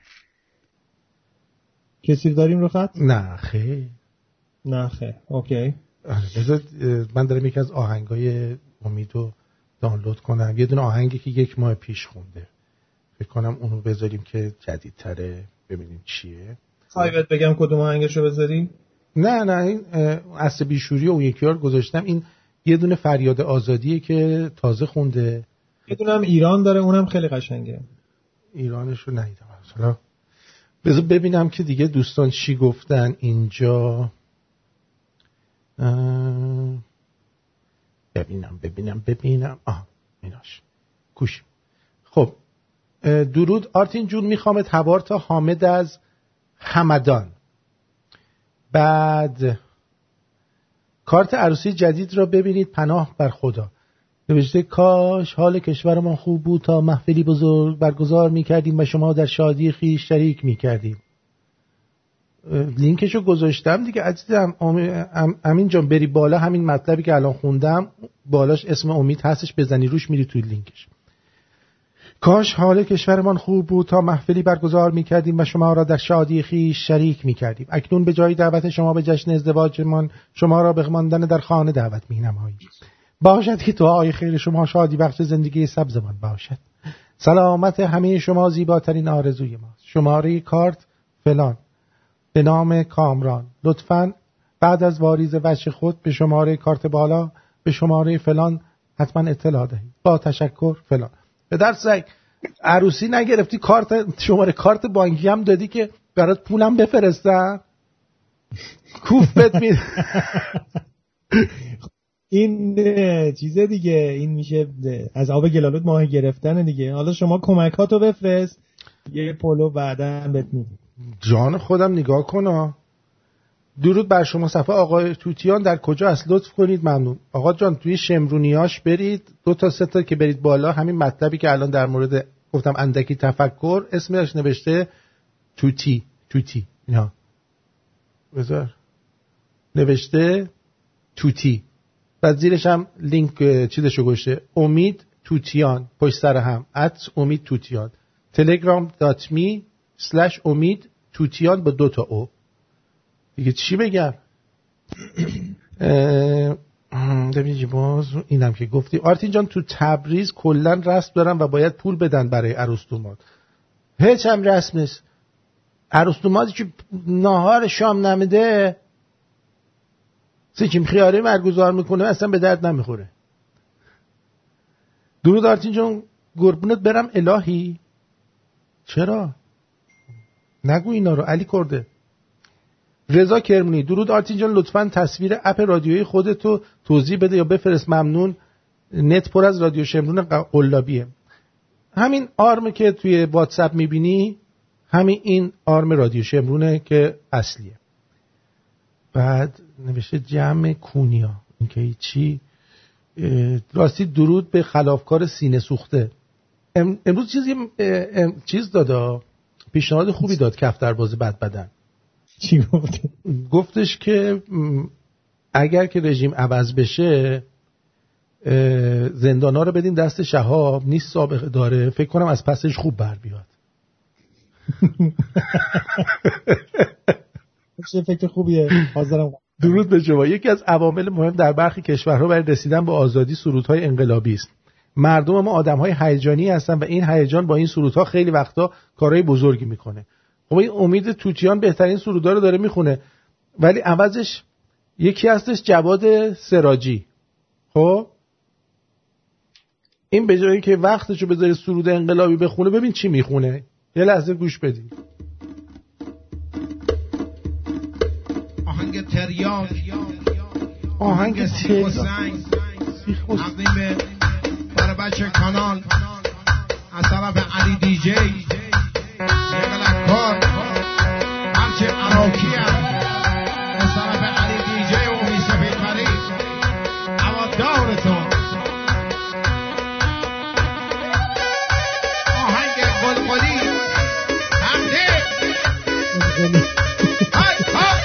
کسی داریم رو خط؟ نه خیر. نه خیر. اوکی. من دارم یکی از آهنگای امیدو دانلود کنم. یه دونه آهنگی که یک ماه پیش خونده. فکر کنم اونو بذاریم که جدیدتره، ببینیم چیه. خواهی بهت بگم کدوم آهنگشو بذاری؟ نه نه این اصل بیشوری اون یکی رو گذاشتم. این یه دونه فریاد آزادیه که تازه خونده. یه دونه هم ایران داره، اونم خیلی قشنگه. ایرانشو ندیدم اصلا. بذار ببینم که دیگه دوستان چی گفتن اینجا. ببینم ببینم ببینم آه ایناش کوش. خب درود آرتین جون، میخوام تبار تا حامد از همدان. بعد کارت عروسی جدید را ببینید، پناه بر خدا. نوشته کاش حال کشورمان خوب بود تا محفلی بزرگ برگزار میکردیم و شما در شادی خیش شریک میکردیم. لینکشو گذاشتم دیگه عزیزم. امین جان بری بالا، همین مطلبی که الان خوندم بالاش اسم امید هستش، بزنی روش میری توی لینکش. کاش حال کشورمان خوب بود تا محفلی برگزار میکردیم و شما را در شادی خیش شریک میکردیم. اکنون به جای دعوت شما به جشن ازدواجمان شما را به ماندن در خانه دعوت مینماییم. باشد که دعای خیر شما شادی بخش زندگی سبزمان باشد. سلامت همه شما زیباترین آرزوی ماست. شماره کارت فلان به نام کامران. لطفاً بعد از واریز وجه خود به شماره کارت بالا به شماره فلان حتما اطلاع دهید. با تشکر فلان. به درس عروسی نگرفتی، کارت شماره کارت بانکی هم دادی که برات پولم بفرستم. کوف بد می این چیزه دیگه، این میشه از آب گلالود ماه گرفتن دیگه. حالا شما کمکاتو بفرست، یه پولو بعداً بهت میدم. جان خودم نگاه کن. درود بر شما. صفحه آقای توتیان در کجا است؟ لطف کنید ممنون. آقا جان توی شمرونیاش برید، دو تا سه تا که برید بالا، همین مطلبی که الان در مورد گفتم اندکی تفکر اسمش نوشته توتی توتی اینا بذار نوشته توتی، بعد زیرش هم لینک چیزشو گذاشته امید توتیان پشت سر هم ات امید توتیان تلگرام دات می سلش امید توتیان با دو تا او. دیگه چی بگم؟ ببینید باز اینم که گفتی آرتین جان تو تبریز کلا رسم دارن و باید پول بدن برای عروس دوماد. هیچ هم رسم نیست. عروس دومادی که ناهار شام نمیده سیکیم خیاری برگزار میکنه اصلا به درد نمیخوره. درود آرتین جان، قربونت برم الهی. چرا؟ نگو اینا رو. علی کرده. رضا کرمونی، درود آرتین جان، لطفاً تصویر اپ رادیویی خودتو توضیح بده یا بفرست ممنون. نت پر از رادیو شمرون قلابیه. همین آرم که توی واتساپ میبینی همین این آرم رادیو شمرونه که اصلیه. بعد نوشته جمع کونیا، این که چی؟ راستی درود به خلافکار سینه سوخته. امروز چیزی ام چیز داده، پیشنهاد خوبی داد کفترباز بد بدن. چی گفت؟ گفتش که اگر که رژیم عوض بشه زندانا رو بدین دست شهاب، نیست سابقه داره، فکر کنم از پسش خوب بر بیاد. چه فکر خوبیه. حاضرم. درود به شما. یکی از عوامل مهم در برخی کشورها برای رسیدن به آزادی سرودهای انقلابی است. مردم ما آدم‌های هیجانی هستن و این هیجان با این سرودها خیلی وقتا کارهای بزرگی میکنه. خب این امید توتیان بهترین سرودها رو داره میخونه، ولی عوضش یکی هستش جواد سراجی. خب این به جایی که وقتشو بذاره سرود انقلابی بخونه، ببین چی میخونه. یه لحظه گوش بدید. آهنگ تریاک، آهنگ سیخ و سنگ، تقدیم برای بچه کانال از طرف علی دی جی، یه قلقکار هرچه عراقی هم از طرف علی دی جی و امی سفید فرید هوادارتون. آهنگ قلقلی حمده های های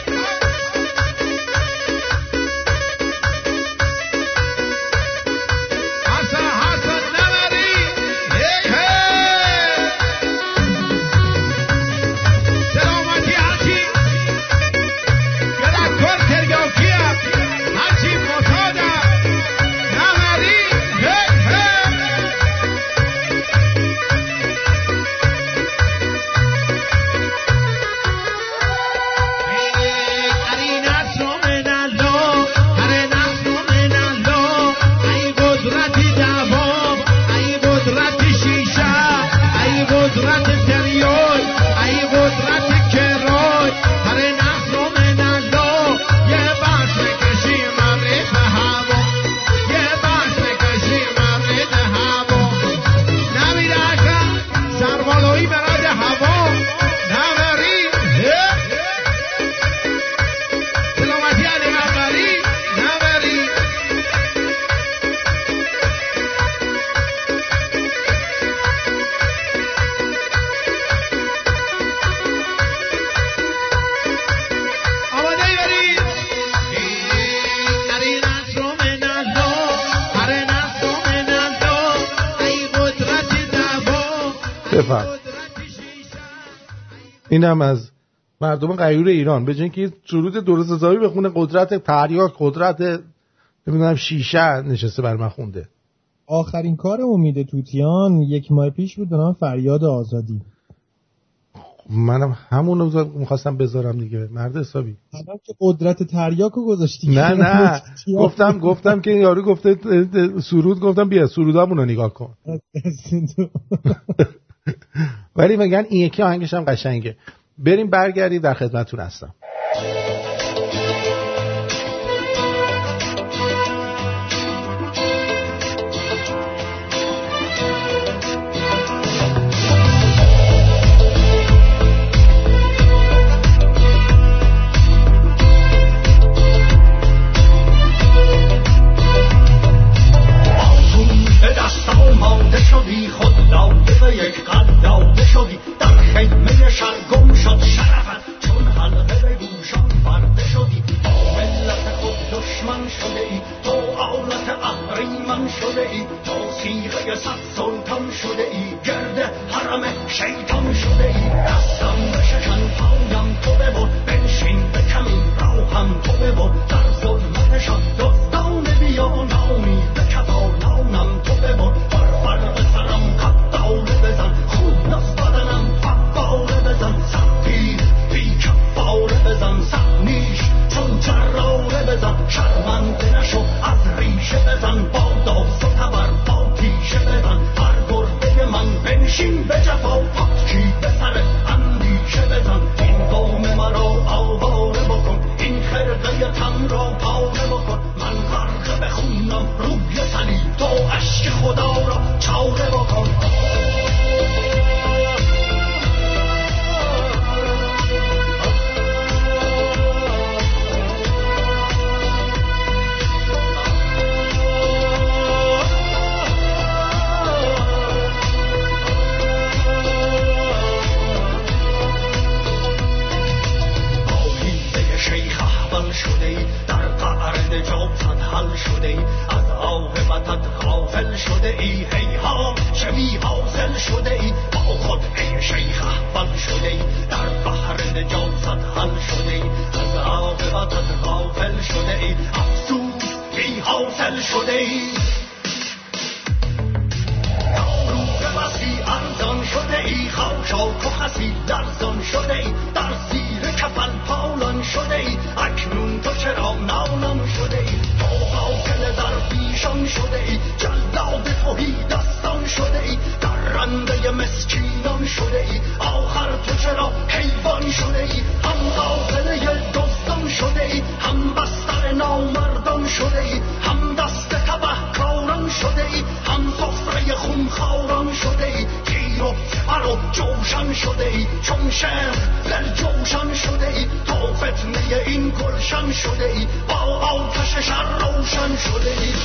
اینم از مردم غیور ایران. به جای اینکه سرود درست حسابی بخونه، قدرت تریاک، قدرت نمیدونم شیشه نشسته بر من خونده. آخرین کار امید توتیان یک ماه پیش بود به نام فریاد آزادی. منم همون رو می‌خواستم بذارم دیگه، مرد حسابی. الان که قدرت تریاکو گذاشتی. نه نه گفتم گفتم که یارو گفته سرود، گفتم بیا سرودامون رو نگاه کن. ولی میگن این یکی آهنگش هم قشنگه. بریم برگردیم، در خدمتتون هستم. Come نجاست غافل شده ای، هیها شبی حاصل شده ای، با خود ای شیخ احول شده ای، در بحر نجاست حل شده ای، از عاقبتت غافل شده ای، افسوس ای حاصل شده ای. ارزان شده ای، خاشاک و خسی لرزان شده ای، در زیر کفل پالان شده ای، اکنون تو چرا نالان شده ای، تو قاتل در پیشان شده ای، جلاد توهی دستان شده ای، در رنده مسکینان شده ای، آخر تو چرا حیوان شده ای، هم قاتل دزدان شده ای، هم بستر نامردان شده ای، هم دست تبهکاران شده ای، هم سفره خونخواران شده ای، تیر و سپر و جوشن شده ای، چون شمع دل جوشن شده ای، تو فتنه این گلشن شده ای، با آتش شر روشن شده ای.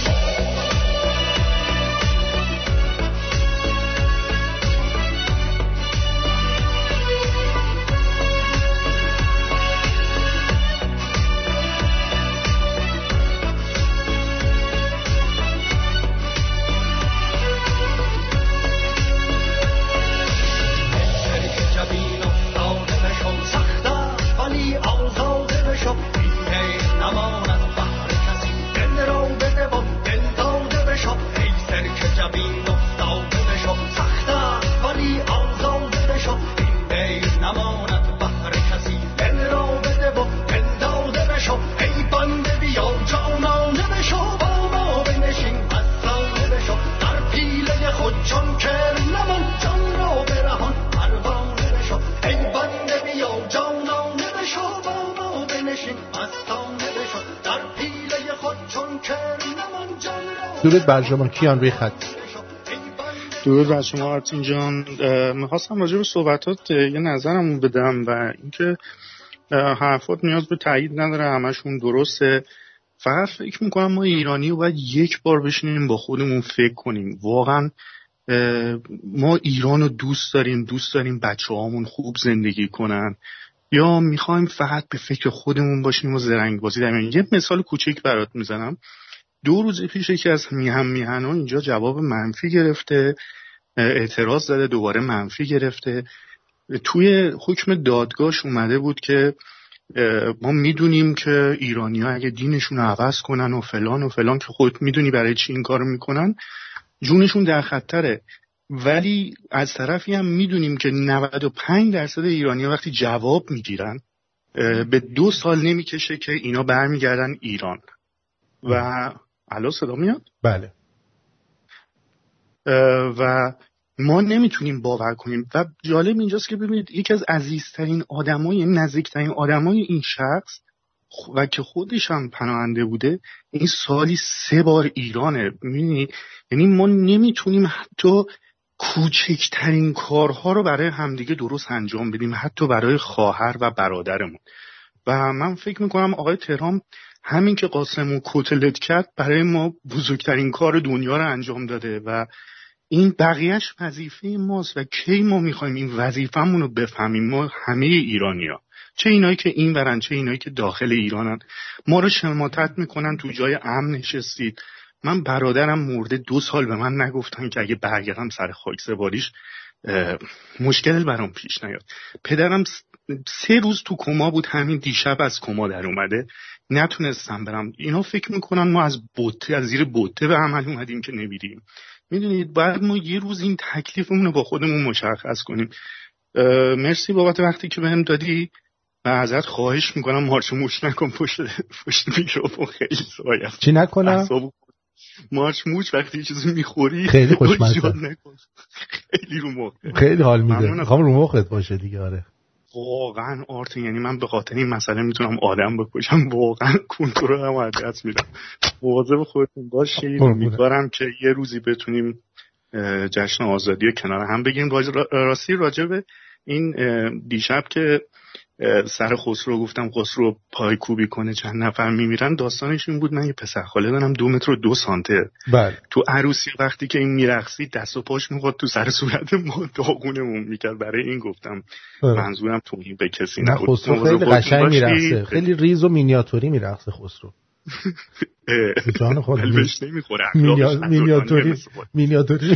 درود بر شما کیان روی خط. درود بر شما آرتین جان. میخواستم راجع به صحبتات یه نظرمو بدم و اینکه حرفات نیاز به تایید نداره، همشون درسته. فقط فکر میکنم ما ایرانی رو باید یک بار بشینیم با خودمون فکر کنیم. واقعا ما ایران رو دوست داریم، دوست داریم بچه هامون خوب زندگی کنن، یا میخوایم فقط به فکر خودمون باشیم و زرنگ بازی در میانیم. یه مثال کوچیک برات میزنم. دو روز پیش یکی از میهن میهن‌ها اینجا جواب منفی گرفته، اعتراض زده، دوباره منفی گرفته. توی حکم دادگاهش اومده بود که ما میدونیم که ایرانی‌ها اگه دینشون رو عوض کنن و فلان و فلان، که خودت میدونی برای چی این کارو میکنن، جونشون در خطره. ولی از طرفی هم میدونیم که نود و پنج درصد ایرانی‌ها وقتی جواب میگیرن به دو سال نمیکشه که اینا برمیگردن ایران. و الو صدا میاد؟ بله. و ما نمیتونیم باور کنیم. و جالب اینجاست که ببینید یکی از عزیزترین آدمای، نزدیکترین آدمای این شخص و که خودش هم پناهنده بوده، این سالی سه بار ایرانه. میبینید یعنی ما نمیتونیم حتی کوچکترین کارها رو برای همدیگه درست انجام بدیم، حتی برای خواهر و برادرمون. و من فکر میکنم آقای تهران همین که قاسمو کتلت کرد برای ما بزرگترین کار دنیا رو انجام داده و این بقیهش وظیفه ماست. و کی ما میخوایم این وظیفه‌مون رو بفهمیم؟ ما همه ایرانی‌ها، چه اینایی که این ورن چه اینایی که داخل ایرانن، ما رو شماتت میکنن. تو جای امن نشستید. من برادرم مرده، دو سال به من نگفتن که اگه برگردم سر خاکسپاریش مشکل برام پیش نیاد. پدرم سه روز تو کما بود، همین دیشب از کما در اومده، نتونستم برم. اینا فکر میکنن ما از بوته، از زیر بوته به عمل اومدیم که نمیریم. میدونید باید ما یه روز این تکلیفمون رو با خودمون مشخص کنیم. مرسی بابت وقتی که بهم دادی و ازت خواهش میکنم مارچ موش نکن پشت پشت میکروفون. خیلی سایه چی نکنم؟ مارچ موش وقتی چیزی میخوری خیلی خوشمزه، خیلی رو مخ، خیلی حال میده. میخوام رو مخت باشه دیگه. آره واقعا آرتین، یعنی من به خاطر این مسئله میتونم آدم بکشم. واقعا کنترلم رو از دست میدم. مواظب خودتون باشید. امیدوارم که یه روزی بتونیم جشن آزادی رو کنار هم بگیریم. راستی راجع به این دیشب که سر خسرو گفتم خسرو پای کوبی کنه چند نفر میمیرن، داستانش این بود من یه پسر خاله دارم دو متر و دو سانته. بله. تو عروسی وقتی که این میرقصید دست و پاش میخواد تو سر صورت ما داغونمون میکرد. برای این گفتم بله. منظورم توهین به کسی نبود. خسرو خیلی قشنگ میرقصه، خیلی ریز و مینیاتوری میرقصه خسرو. جان خود قلبش نمیخوره. مینیاتوری مینیاتوری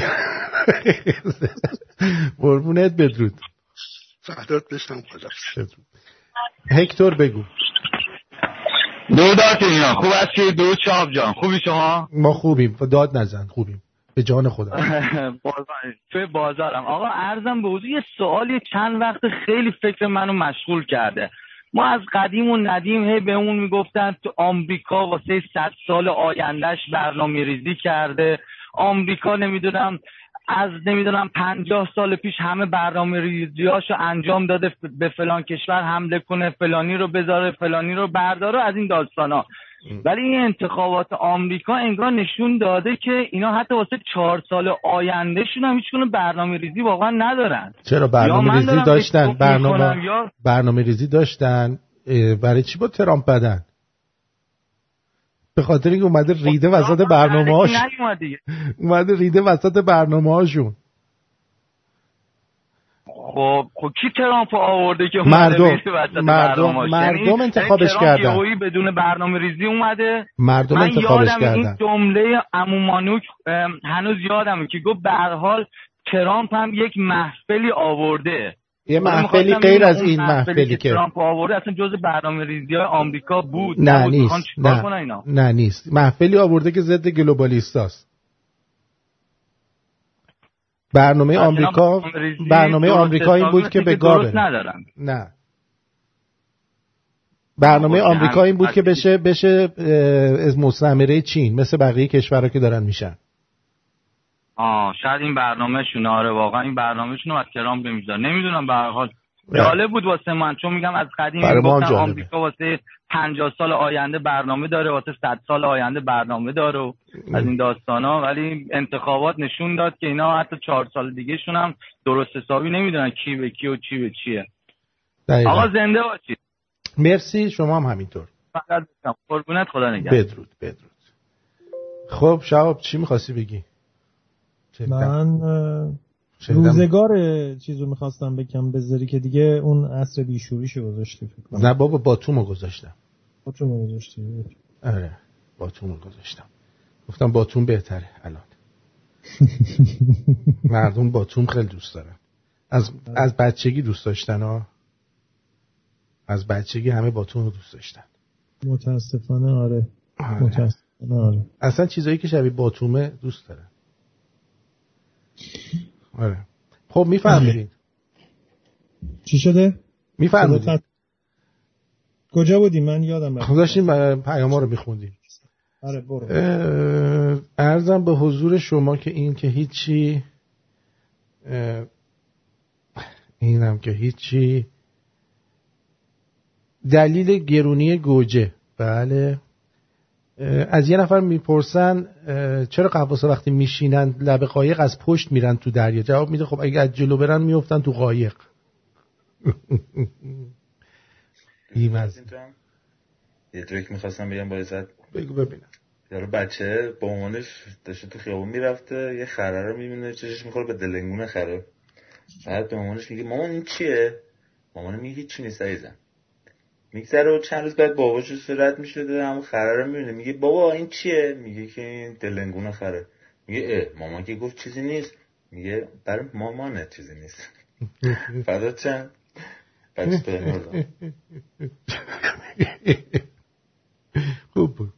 قربونت بدرود. فرداد بشتم خدا. هکتور بگو. دودات اینا خوب هستی؟ دود شاب جان خوبی شما؟ ما خوبیم، داد نزن، خوبیم به جان خدا. توی بازارم آقا عرضم به حضور یه سوالی چند وقت خیلی فکر منو مشغول کرده. ما از قدیم و ندیم هی به اون میگفتن تو آمریکا واسه صد سال آیندهش برنامه ریزی کرده. آمریکا نمیدونم از نمیدونم پنجاه سال پیش همه برنامه ریزیاشو انجام داده به فلان کشور حمله کنه، فلانی رو بذاره، فلانی رو برداره، از این داستانا. ولی این انتخابات آمریکا انگار نشون داده که اینا حتی واسه چهار سال آیندهشون هم هیچ برنامه ریزی واقعا ندارن. چرا برنامه ریزی داشتن؟ برنامه یا... برنامه ریزی داشتن. برای چی با ترامپ بدن؟ به خاطر اینکه اومده ریده وسط برنامه‌هاش. اومده ریده وسط برنامه‌هاشون. خب خب کی ترامپ آورده که مردم مردم مردم انتخابش کردن. ترامپ بدون برنامه ریزی اومده. مردم انتخابش کردن. این جمله عمو مانوک هنوز یادمه که گفت به هر حال ترامپ هم یک محفلی آورده. یه محفلی غیر از این محفلی که ترامپ آورده اصلا جزء برنامه ریزی‌های آمریکا بود. نه نیست. نه. نه نیست. محفلی آورده که ضد گلوبالیستاست. برنامه آمریکا برنامه آمریکا این بود که به گابه نه برنامه آمریکا این بود که بشه بشه از مستعمره چین مثل بقیه کشورها که دارن میشن. آه شاید این برنامه‌شون آره واقعا این برنامه‌شون رو از ترامپ نمیذاره. نمیدونم به هر حال جالب بود واسه من چون میگم از قدیم گفتن آمریکا واسه پنجاه سال آینده برنامه داره، واسه صد سال آینده برنامه داره و از این داستانا. ولی انتخابات نشون داد که اینا حتی چهار سال دیگه شون هم درست حسابی نمیدونن کی به کی و چی به چیه. دقیقا. آقا زنده باشید. مرسی شما هم همینطور. فقط قربونت خدا نگهدار. بدرود بدرود. خب شهاب چی می‌خواستی بگی؟ من روزگار چیزو میخواستم بگم بذاری که دیگه اون عصر بیشوریشو گذاشتی فکر کنم. نه بابا باتومو گذاشتم. باتومو گذاشتی؟ آره باتومو گذاشتم. گفتم باتوم بهتره الان. مردم باتوم خیلی دوست دارن. از از بچگی دوست داشتن ها. از بچگی همه باتوم رو دوست داشتن. متاسفانه آره. آره. متاسفانه آره. اصلا چیزایی که شبیه باتومه دوست دارن. آره. خب میفهمید چی شده؟ میفهمید کجا بودی؟ من یادم رفت. داشتیم پیاما رو میخوندیم. آره برو. عرضم به حضور شما که این که هیچی اینم که هیچی دلیل گرونی گوجه. بله از یه نفر میپرسن چرا غواصا وقتی میشینن لب قایق از پشت میرن تو دریا؟ جواب میده خب اگه از جلو برن میافتن تو قایق. بیمز یه تریک میخواستم بگم با عزت. بگو ببینم. یارو بچه با مامانش داشته تو خیابون میرفته یه خره رو میبینه چشش میخوره به دلنگون خره. بعد به مامانش میگه مامان این چیه؟ مامان میگه هیچی نیست عزیزم. میگذره و چند روز بعد باباش سرعت میشده همون خره رو میبینه میگه بابا این چیه؟ میگه که این دلنگون خره. میگه اه مامان که گفت چیزی نیست. میگه برای مامانه چیزی نیست. فدات چند بچه بهنوردم. خوب بود.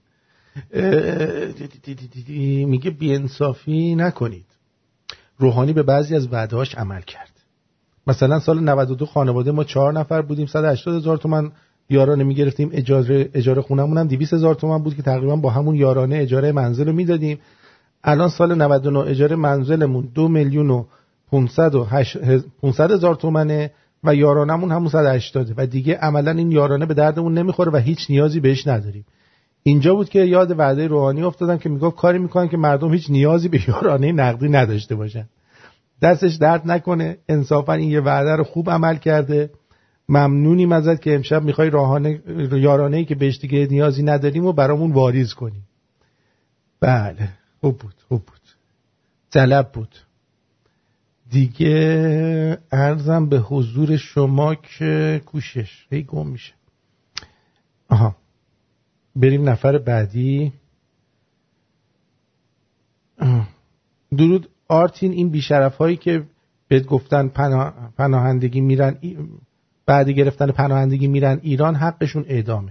میگه بی‌انصافی نکنید. روحانی به بعضی از وعده‌هاش عمل کرد. مثلا سال نود و دو خانواده ما چهار نفر بودیم، صد و هشتاد هزار تومان یارانه میگرفتیم. اجاره اجاره خونمون هم دویست هزار تومان بود که تقریبا با همون یارانه اجاره منزل رو میدادیم. الان سال نود و نه اجاره منزلمون دو میلیون و پانصد هزار تومانه و یارانمون همون صد و هشتاد و دیگه عملا این یارانه به دردمون نمیخوره و هیچ نیازی بهش نداریم. اینجا بود که یاد وعده روحانی افتادم که میگفت کاری میکنن که مردم هیچ نیازی به یارانه نقدی نداشته باشن. دستش درد نکنه، انصافا این یه وعده رو خوب عمل کرده. ممنونیم ازت که امشب میخوای راهانه یارانه‌ای که بهش دیگه نیازی نداریم و برامون واریز کنی. بله خوب بود خوب بود طلب بود دیگه. عرضم به حضور شما که کوشش هی گم میشه. آها بریم نفر بعدی. درود آرتین، این بیشرف هایی که بهت گفتن پناه... پناهندگی میرن ای... بعد گرفتن پناهندگی میرن ایران، حقشون اعدامه.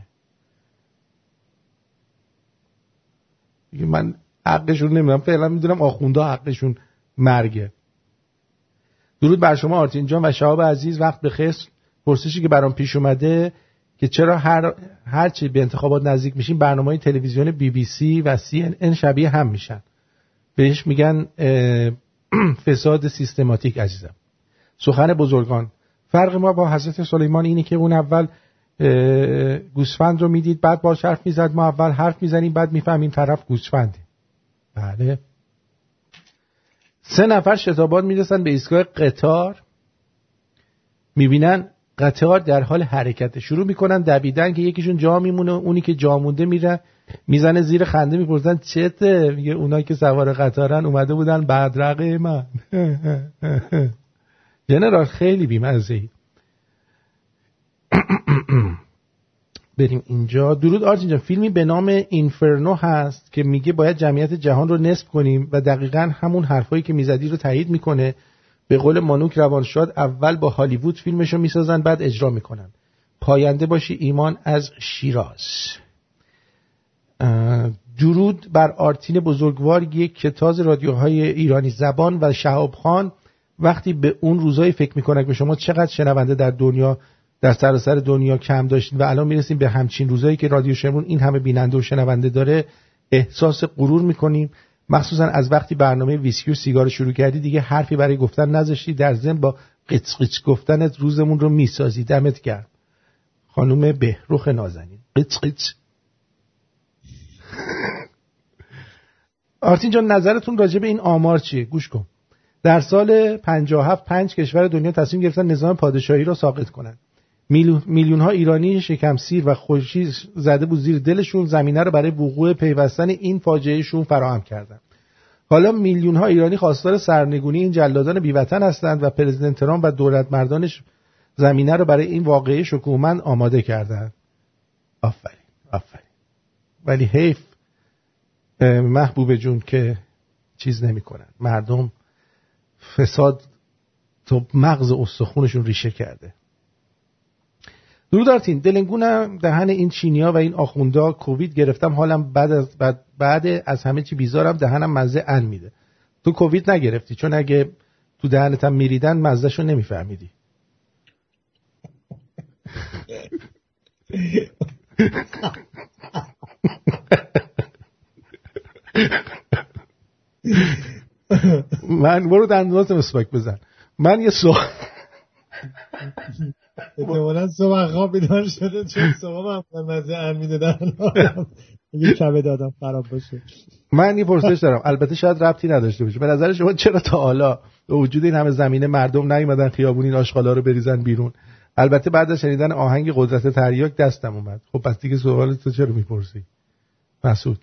من حقشون نمیدونم، فعلا میدونم آخونده حقشون مرگه. درود بر شما آرتین جان و شهاب عزیز، وقت بخیر. پرسشی که برام پیش اومده که چرا هر هر چی به انتخابات نزدیک میشیم برنامه‌های تلویزیون بی بی سی و سی ان ان شبیه هم میشن. بهش میگن فساد سیستماتیک. عزیزم سخن بزرگان، فرق ما با حضرت سلیمان اینه که اون اول گوسفند رو میدید بعد باهاش حرف میزد، ما اول حرف میزنیم بعد میفهمیم طرف گوسفنده. بله. سه نفر شتابان میرسن به ایستگاه قطار، میبینن قطار در حال حرکت، شروع میکنن دویدن که یکیشون جا میمونه، اونی که جا مونده میره میزنه زیر خنده، میپرسن چته؟ میگه اونایی که سوار قطارن اومده بودن بدرقه من. جنرال خیلی بی‌مزه‌ای. بریم اینجا. درود آرتین جان، فیلمی به نام اینفرنو هست که میگه باید جمعیت جهان رو نصف کنیم و دقیقاً همون حرفایی که میزدی رو تایید میکنه. به قول مانوک روانشاد اول با هالیوود فیلمشو میسازن بعد اجرا میکنن. پاینده باشی ایمان از شیراز. درود بر آرتین بزرگوار، یک کتاز رادیوهای ایرانی زبان و شهاب خان. وقتی به اون روزایی فکر میکنه که شما چقدر شنونده در دنیا، در سراسر دنیا کم داشتین و الان میرسیم به همچین روزایی که رادیو شمرون این همه بیننده و شنونده داره، احساس غرور میکنیم. مخصوصا از وقتی برنامه ویسکی و سیگار شروع کردی دیگه حرفی برای گفتن نذاشتی، در ضمن با قیچ قیچ گفتنت روزمون رو میسازی. دمت گرم. خانم بهروخ نازنین. قیچ قیچ. آرتین جان نظرتون راجع به این آمار چیه؟ گوش کن. در سال پنجاه و هفت پنج کشور دنیا تصمیم گرفتن نظام پادشاهی را ساقط کنند. میلیون ها ایرانی شکم سیر و خوشی زده بود زیر دلشون، زمینه رو برای وقوع پیوستن این فاجعهشون فراهم کردن. حالا میلیون ها ایرانی خواستار سرنگونی این جلادان بی‌وطن هستند و پرزیدنت ترامپ و دولت مردانش زمینه رو برای این واقعه شکوهمند آماده کردن. آفرین آفرین. ولی حیف محبوب جون که چیز نمی کنن. مردم فساد تو مغز استخونشون ریشه کرده. درود آرتین، دلنگونم دهن این چینیا و این آخوندا. کووید گرفتم حالم بعد از بعد, بعد از همه چی بیزارم، دهنم مزه ان میده. تو کووید نگرفتی؟ چون اگه تو دهنت هم میریدن مزهشو نمیفهمیدی. من برو دندونات مسواک بزن. من یه سوال احتمالاً صبح خواب بیدار شده چون صبح من مزه ان میدادن یه کبه دادم خراب باشه. من یه پرسش دارم، البته شاید ربطی نداشته باشه. به نظر شما چرا تا حالا به وجود این همه زمینه مردم نیومدن خیابون این آشغالا رو بریزن بیرون؟ البته بعد از شنیدن آهنگ قدرت تریاک دستم اومد. خب پس دیگه سوال تو چرا میپرسی مسعود؟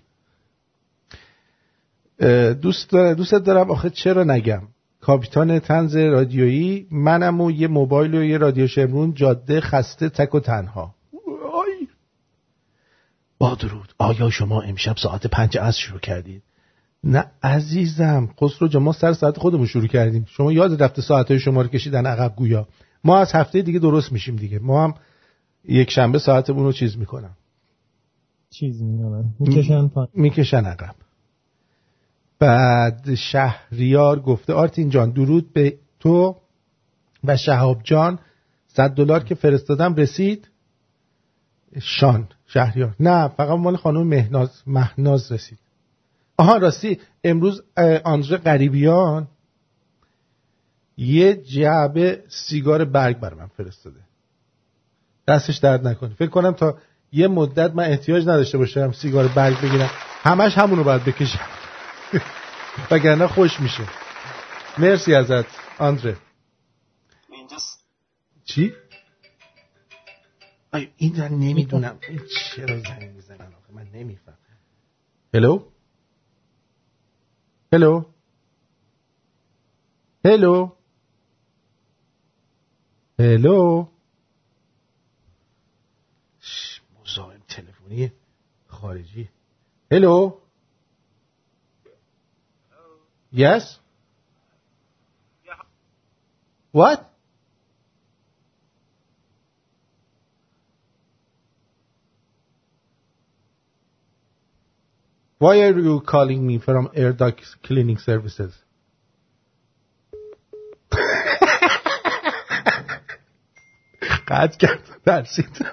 دوست دارم دوست دارم آخه چرا نگم. کاپیتان طنز رادیویی، منم و یه موبایل و یه رادیو شمرون، جاده خسته تک و تنها. آی. با درود، آیا شما امشب ساعت پنج عصر شروع کردید؟ نه عزیزم، خسرو جان ما سر ساعت خودمون شروع کردیم. شما یاد رفته ساعتهای شما رو کشیدن عقب گویا. ما از هفته دیگه درست میشیم دیگه. ما هم یک شنبه ساعتمون رو چیز میکنم. چیز میکنن. میکشن پا. میکشن عقب. بعد شهریار گفته آرتین جان درود به تو و شهاب جان، صد دلار که فرستادم رسید؟ شان شهریار نه، فقط مال خانم مهناز مهناز رسید. آها راستی امروز آندره غریبیان یه جعبه سیگار برگ بر من فرستاده. دستش درد نکنه. فکر کنم تا یه مدت من احتیاج نداشته باشم سیگار برگ بگیرم، همش همونو باید بکشم وگرنه خوش میشه. مرسی ازت آندره. چی؟ آی این در نمیدونم چرا زنگ میزنن آخه من نمیفهم. هلو هلو هلو هلو مزاحم تلفنی خارجی. Hello. Yes. What? Why are you calling me from Air Duct Cleaning Services? قطع کرد درسید.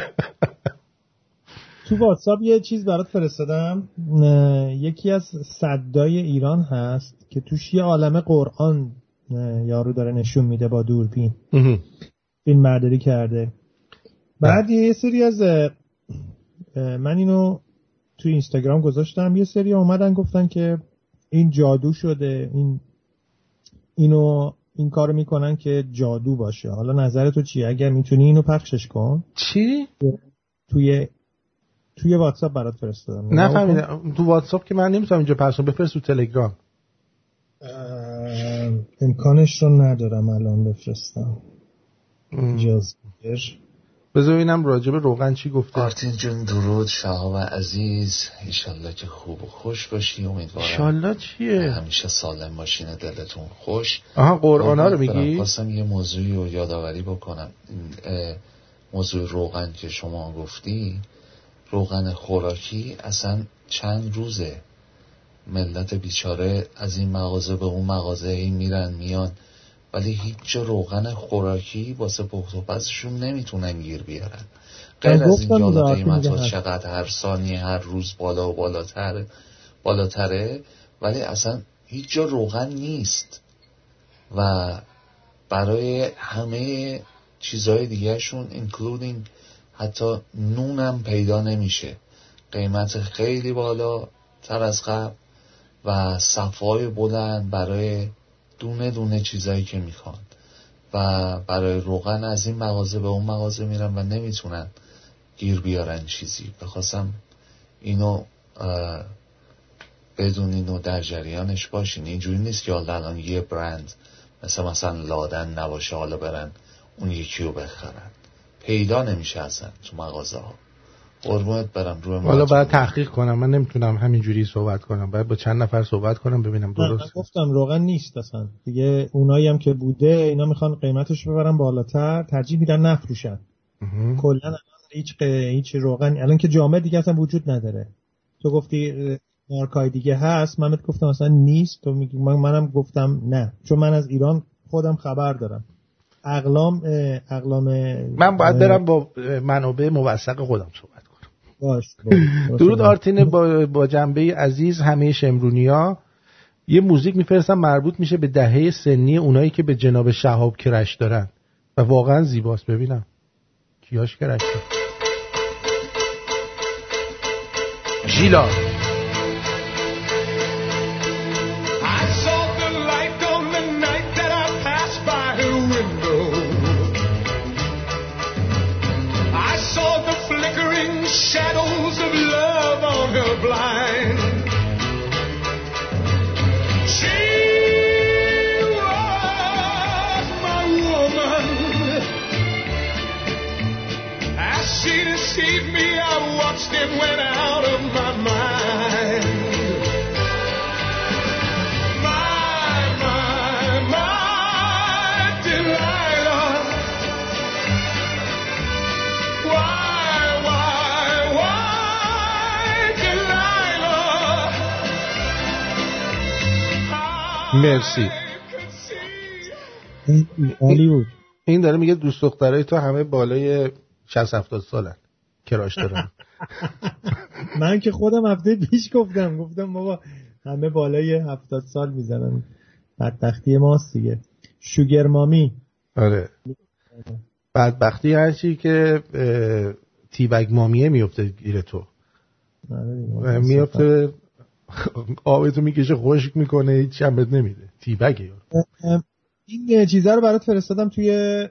تو واتساپ یه چیز برات فرستادم، یکی از صدای ایران هست که توش یه عالمه قرآن یارو داره نشون میده با دوربین، فیلم برداری کرده. بعد یه سری از من اینو تو اینستاگرام گذاشتم، یه سری اومدن گفتن که این جادو شده، این اینو این کارو میکنن که جادو باشه. حالا نظر تو چیه؟ اگر میتونی اینو پخشش کن. چی؟ توی توی واتساپ برات فرستادم. نفهمیدم. تو واتساپ که من نمیتونم اینجا پخش کنم، بفرست تو تلگرام. امکانش رو ندارم الان بفرستم. اجازه بده. بذار ببینم راجع به روغن چی گفته. آرتین جون درود، شهاب عزیز، انشالله که خوب و خوش باشی. امیدوارم انشالله چیه؟ همیشه سالم باشین، دلتون خوش. آها قرآنا رو میگی؟ خواستم یه موضوعی رو یادآوری بکنم. موضوع روغن که شما گفتی، روغن خوراکی اصلا چند روزه ملت بیچاره از این مغازه به اون مغازه هی میرن میان، ولی هیچ جا روغن خوراکی واسه پخت و پزشون نمیتونن گیر بیارن. غیر از این جالا قیمت ها چقدر هر ثانیه هر روز بالا و بالاتر بالاتره، ولی اصلا هیچ جا روغن نیست و برای همه چیزهای دیگه شون including حتی نونم پیدا نمیشه. قیمت خیلی بالا تر از قبل و صفای بلند برای دونه دونه چیزایی که میخوان و برای روغن از این مغازه به اون مغازه میرن و نمیتونن گیر بیارن چیزی. بخواستم اینو بدونین و در جریانش باشین. اینجوری نیست که حالا الان یه برند مثل مثلا لادن نباشه حالا برن اون یکی رو بخرن، پیدا نمیشه اصلا تو مغازه ها. قربونت برم. روی حالا باید تحقیق کنم، من نمیتونم همینجوری صحبت کنم، باید با چند نفر صحبت کنم ببینم درست. من گفتم روغن نیست اصلا دیگه. اونایی هم که بوده اینا میخوان قیمتش ببرن بالاتر، ترجیح میدن نفروشن. کلا هیچ هیچ روغن الان که جامد دیگه اصلا وجود نداره. تو گفتی مارکای دیگه هست، من بهت گفتم اصلا نیست، تو میگی من منم گفتم نه، چون من از ایران خودم خبر دارم. اقلام اقلام من باید برم با منابع موثق خودم صحبت کنم. باش. درود آرتین با با جنبه عزیز همه شمرونیا. یه موزیک میفرستم مربوط میشه به دهه سنی اونایی که به جناب شهاب کرش دارن و واقعا زیباست. ببینم کیاش کرش دارن. ژیلا shadows of love on her blind. She was my woman. As she deceived me, I watched and went out of my mind. My, my, my Delilah. Why? مرسی. هالیوود این داره میگه دوست دخترای تو همه بالای شصت هفتاد سالن کراش دارن. من که خودم هفته پیش گفتم گفتم بابا همه بالای هفتاد سال میزنن، بدبختی ماست دیگه. شوگر مامی. آره بدبختی هرچی که تیبگ مامیه میفته گیر تو. آره میفته آبتو میکشه خشک میکنه، هیچ هم بهت نمیده. تیبگه. این چیزا رو برات فرستادم توی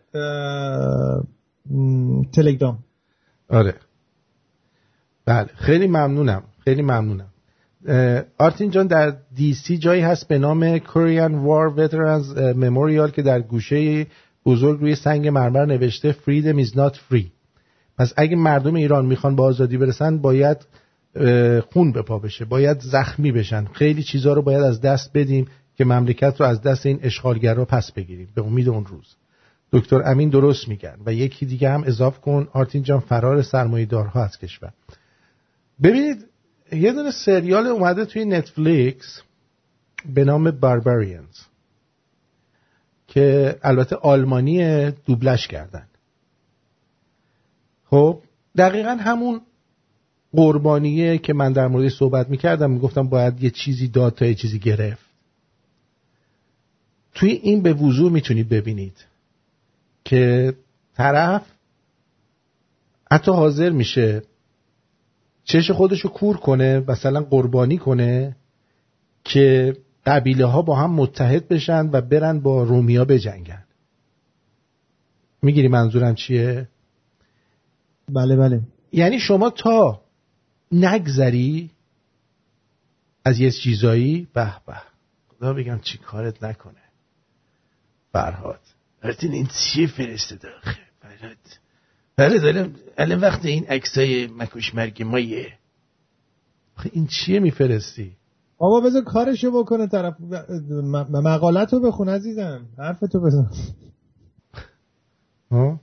تلگرام. آره بله خیلی ممنونم خیلی ممنونم. آرتین جان در دی سی جایی هست به نام Korean War Veterans Memorial که در گوشه بزرگ روی سنگ مرمر نوشته Freedom is not free. پس اگه مردم ایران میخوان به آزادی برسن باید خون به پا بشه، باید زخمی بشن، خیلی چیزا رو باید از دست بدیم که مملکت رو از دست این اشغالگرا پس بگیریم به امید اون روز. دکتر امین درست میگن و یکی دیگه هم اضاف کن آرتین جان، فرار سرمایه‌دارها از کشور. ببینید یه دونه سریال اومده توی نتفلیکس به نام باربریانز که البته آلمانی دوبلش کردن. خب دقیقاً همون قربانیه که من در موردش صحبت میکردم، میگفتم باید یه چیزی داد تا یه چیزی گرفت. توی این به وضوح میتونید ببینید که طرف حتی حاضر میشه چش خودشو کور کنه، مثلا قربانی کنه که قبیله ها با هم متحد بشن و برن با رومیا بجنگن. میگیری منظورم چیه؟ بله بله. یعنی شما تا نگذری از یه چیزایی، به به خدا بگم چی کارت نکنه فرهاد. آرتین این چیه فرستاده آخه فرهاد؟ بله دارم الان وقت این عکسای مکوش مرگ مایه. آخه این چیه میفرستی؟ بابا بذار کارشو بکنه طرف، مقالتو بخون عزیزم، حرفتو بزن. ها؟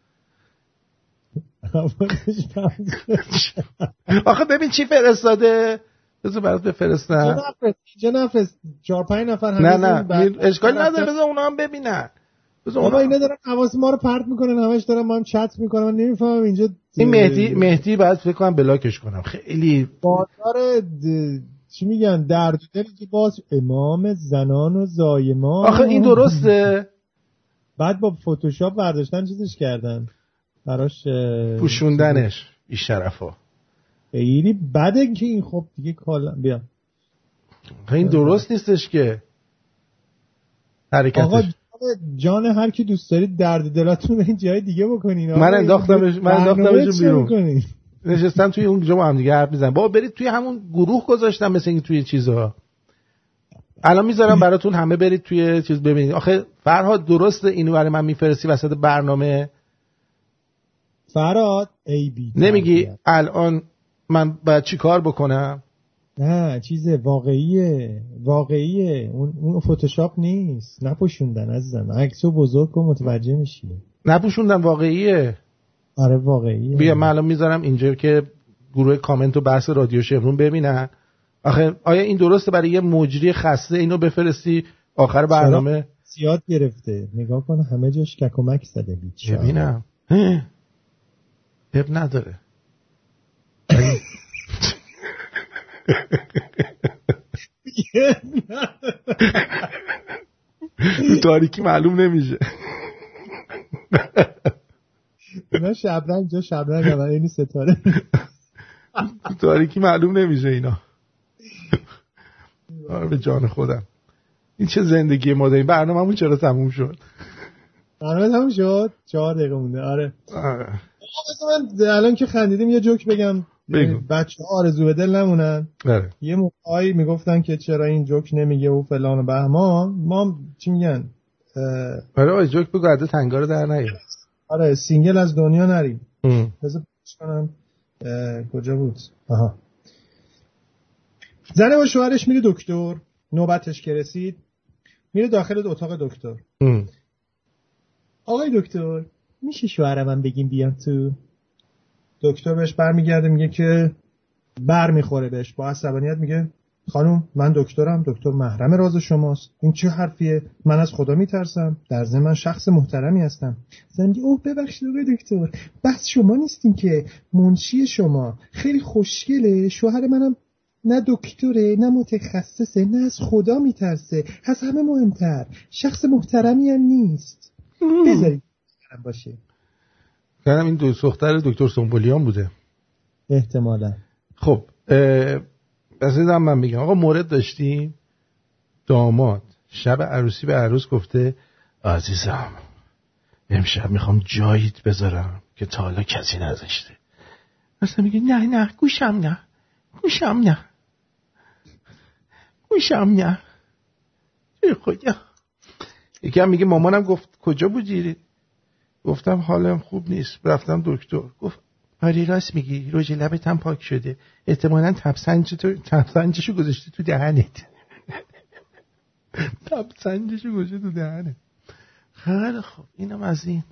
آخه ببین چی فرستاده، بذار برات بفرستم. چه نفرست چهار پنج نفر همه. نه نه اشکال نداره، بذار اونا هم ببینن. بابا اینا دارن حواس ما رو پرت میکنن، همش دارن ما هم چت میکنن، من نمیفهمم اینجا. این مهدی مهدی بعد فکر کنم بلاکش کنم، خیلی بازار چی میگن درد و دلی که باز امام زنان و زایمان. آخه این درسته؟ بعد با فتوشاپ برداشتن چیزش کردن براش پوشوندنش بی شرفا. خیلی بده که این خب دیگه کالا بیا. این درست نیستش که حرکتش. آقا جان هر کی دوست دارید درد دلاتون این جای دیگه بکنین. من انداختمش من انداختمش بیرون. نشستم توی اون جا با هم دیگه حرف میزنن. بابا برید توی همون گروه گذاشتم مثل این توی چیزا. الان میذارم براتون همه برید توی چیز ببینید. آخه فرهاد درسته اینو برای من میفرستی وسط برنامه؟ فرهاد ای بی نمیگی الان من باید چی کار بکنم؟ نه چیزه واقعیه واقعیه، اون اون فتوشاپ نیست، نپوشوندن عزیزم، عکسو بزرگ کن متوجه میشی. نپوشوندن واقعیه. آره واقعیه. بیا من الان میذارم اینجا که گروه کامنت و بحث رادیو شمرون ببینن. آخه آیا این درسته برای یه مجری خسته اینو بفرستی آخر برنامه؟ زیاد گرفته، نگاه کن همه جاش ککمک زده بیچاره. ببینم اب نداره. تو تاریکی معلوم نمیشه. اینا شبرنگ جا شبرنگ هم اینی ستاره. تو تاریکی معلوم نمیشه اینا. آره به جان خودم این چه زندگی ما داریم. برنامه‌مون چرا تموم شد؟ برنامه تموم شد؟ چهار دقیقه مونده. آره آره. من الان که خندیدیم یه جوک بگم بچه ها آرزو به دل نمونن. آره. یه موقعی میگفتن که چرا این جوک نمیگه و فلان و بهمان. ما چی میگن؟ آره آی جوک بگو عده تنگا رو در نیار. آره سینگل از دنیا نریم. بذار پوش کنم کجا بود؟ آها. زنه و شوهرش میره دکتر، نوبتش که رسید میره داخل اتاق دکتر. ام. آقای دکتر میشه شوهرم هم بگیم بیان تو؟ دکتر بهش برمیگرده میگه که بر میخوره بهش با عصبانیت میگه خانم من دکترم، دکتر محرم راز شماست. این چه حرفیه؟ من از خدا میترسم، در ضمن من شخص محترمی هستم. زن میگه اوه ببخشید آقای دکتر، بس شما نیستین که منشی شما خیلی خوشگله، شوهر منم نه دکتره نه متخصصه نه از خدا میترسه، از همه مهمتر شخص محترمی هم نیست. بذارید محترم باشه. کنم این دو دختر دکتر سنبولیان بوده احتمالا. خب بس دیدم من میگم آقا مورد داشتیم داماد شب عروسی به عروس گفته عزیزم امشب میخوام جاییت بذارم که تا حالا کسی نذاشته. مثلا میگه نه نه گوشم نه گوشم نه گوشم نه ای خدا. یکی هم میگه مامانم گفت کجا بودی؟ گفتم حالم خوب نیست رفتم دکتر. گفت آره راست میگی، رژ لبت هم پاک شده، احتمالاً تبسنج تو تبسنجشو گذاشته تو دهنت. تبسنجشو گذاشته تو دهنت. خیلی خوب، اینم از این.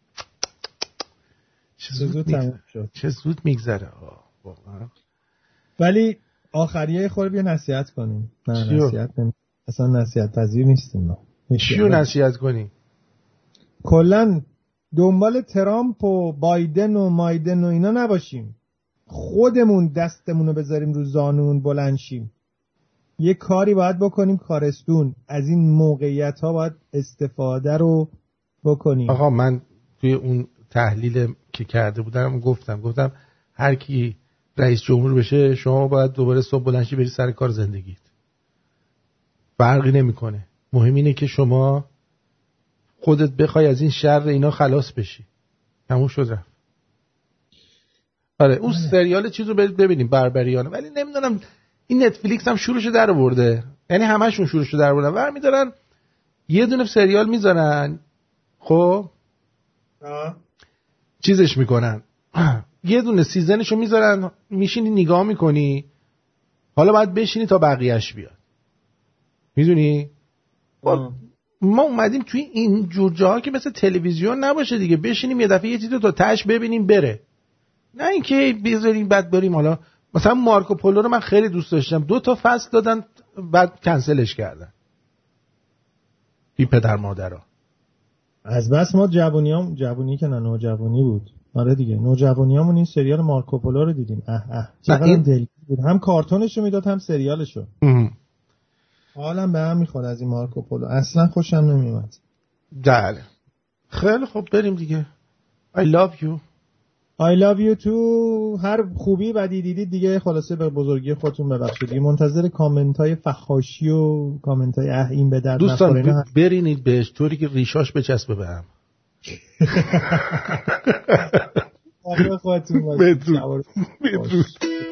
چه زود میگذره، چه زود میگذره واقعا. ولی آخریه خور بیا نصیحت کنیم. نه نصیحت نمی اصلا نصیحت پذیر نیستیم ما. چیو نصیحت کنیم؟ کلا دنبال ترامپ و بایدن و مایدن و اینا نباشیم، خودمون دستمون رو بذاریم رو زانون بلند شیم. یه کاری باید بکنیم کارستون، از این موقعیت ها باید استفاده رو بکنیم. آقا من توی اون تحلیل که کرده بودم گفتم گفتم هر کی رئیس جمهور بشه شما باید دوباره صبح بلند شی بری سر کار زندگیت، فرقی نمیکنه. مهم اینه که شما خودت بخوای از این شر اینا خلاص بشی. تموم شد رفت. آره اون سریال چیزو ببینیم بربریانه، ولی نمیدونم این نتفلیکس هم شروعشو در آورده، یعنی همشون شروعشو در آوردن، ور میدارن یه دونه سریال میذارن، خب چیزش میکنن یه دونه سیزنشو میذارن، میشینی نگاه میکنی، حالا باید بشینی تا بقیهش بیاد. میدونی ما اومدیم توی این جور جاها که مثل تلویزیون نباشه دیگه، بشینیم یه دفعه یه چیزو تا تهش ببینیم بره، نه اینکه بذاریم بعد بریم. حالا مثلا مارکو پولو رو من خیلی دوست داشتم، دو تا فصل دادن بعد کنسلش کردن بی پدر مادرها. از بس ما جوونیام جوونی که نه نوجوانی بود، آره دیگه نوجوانیامون این سریال مارکو پولو رو دیدیم. اه اه چقدر این... دل بود، هم کارتونشو میداد هم سریالشو. حالا به هم میخواد از این مارکو پولو، اصلا خوشم نمیومد. بله خیلی خب بریم دیگه. I love you I love you too. هر خوبی بدی دیدید دیگه خلاصه به بزرگی خودتون ببخشید دیگه. منتظر کامنت های فحاشی و کامنت های اه این به درد نخوره. دوستان برینید بهش طوری که ریشاش بچسبه به هم. آقا خودتون باشید. بدرود.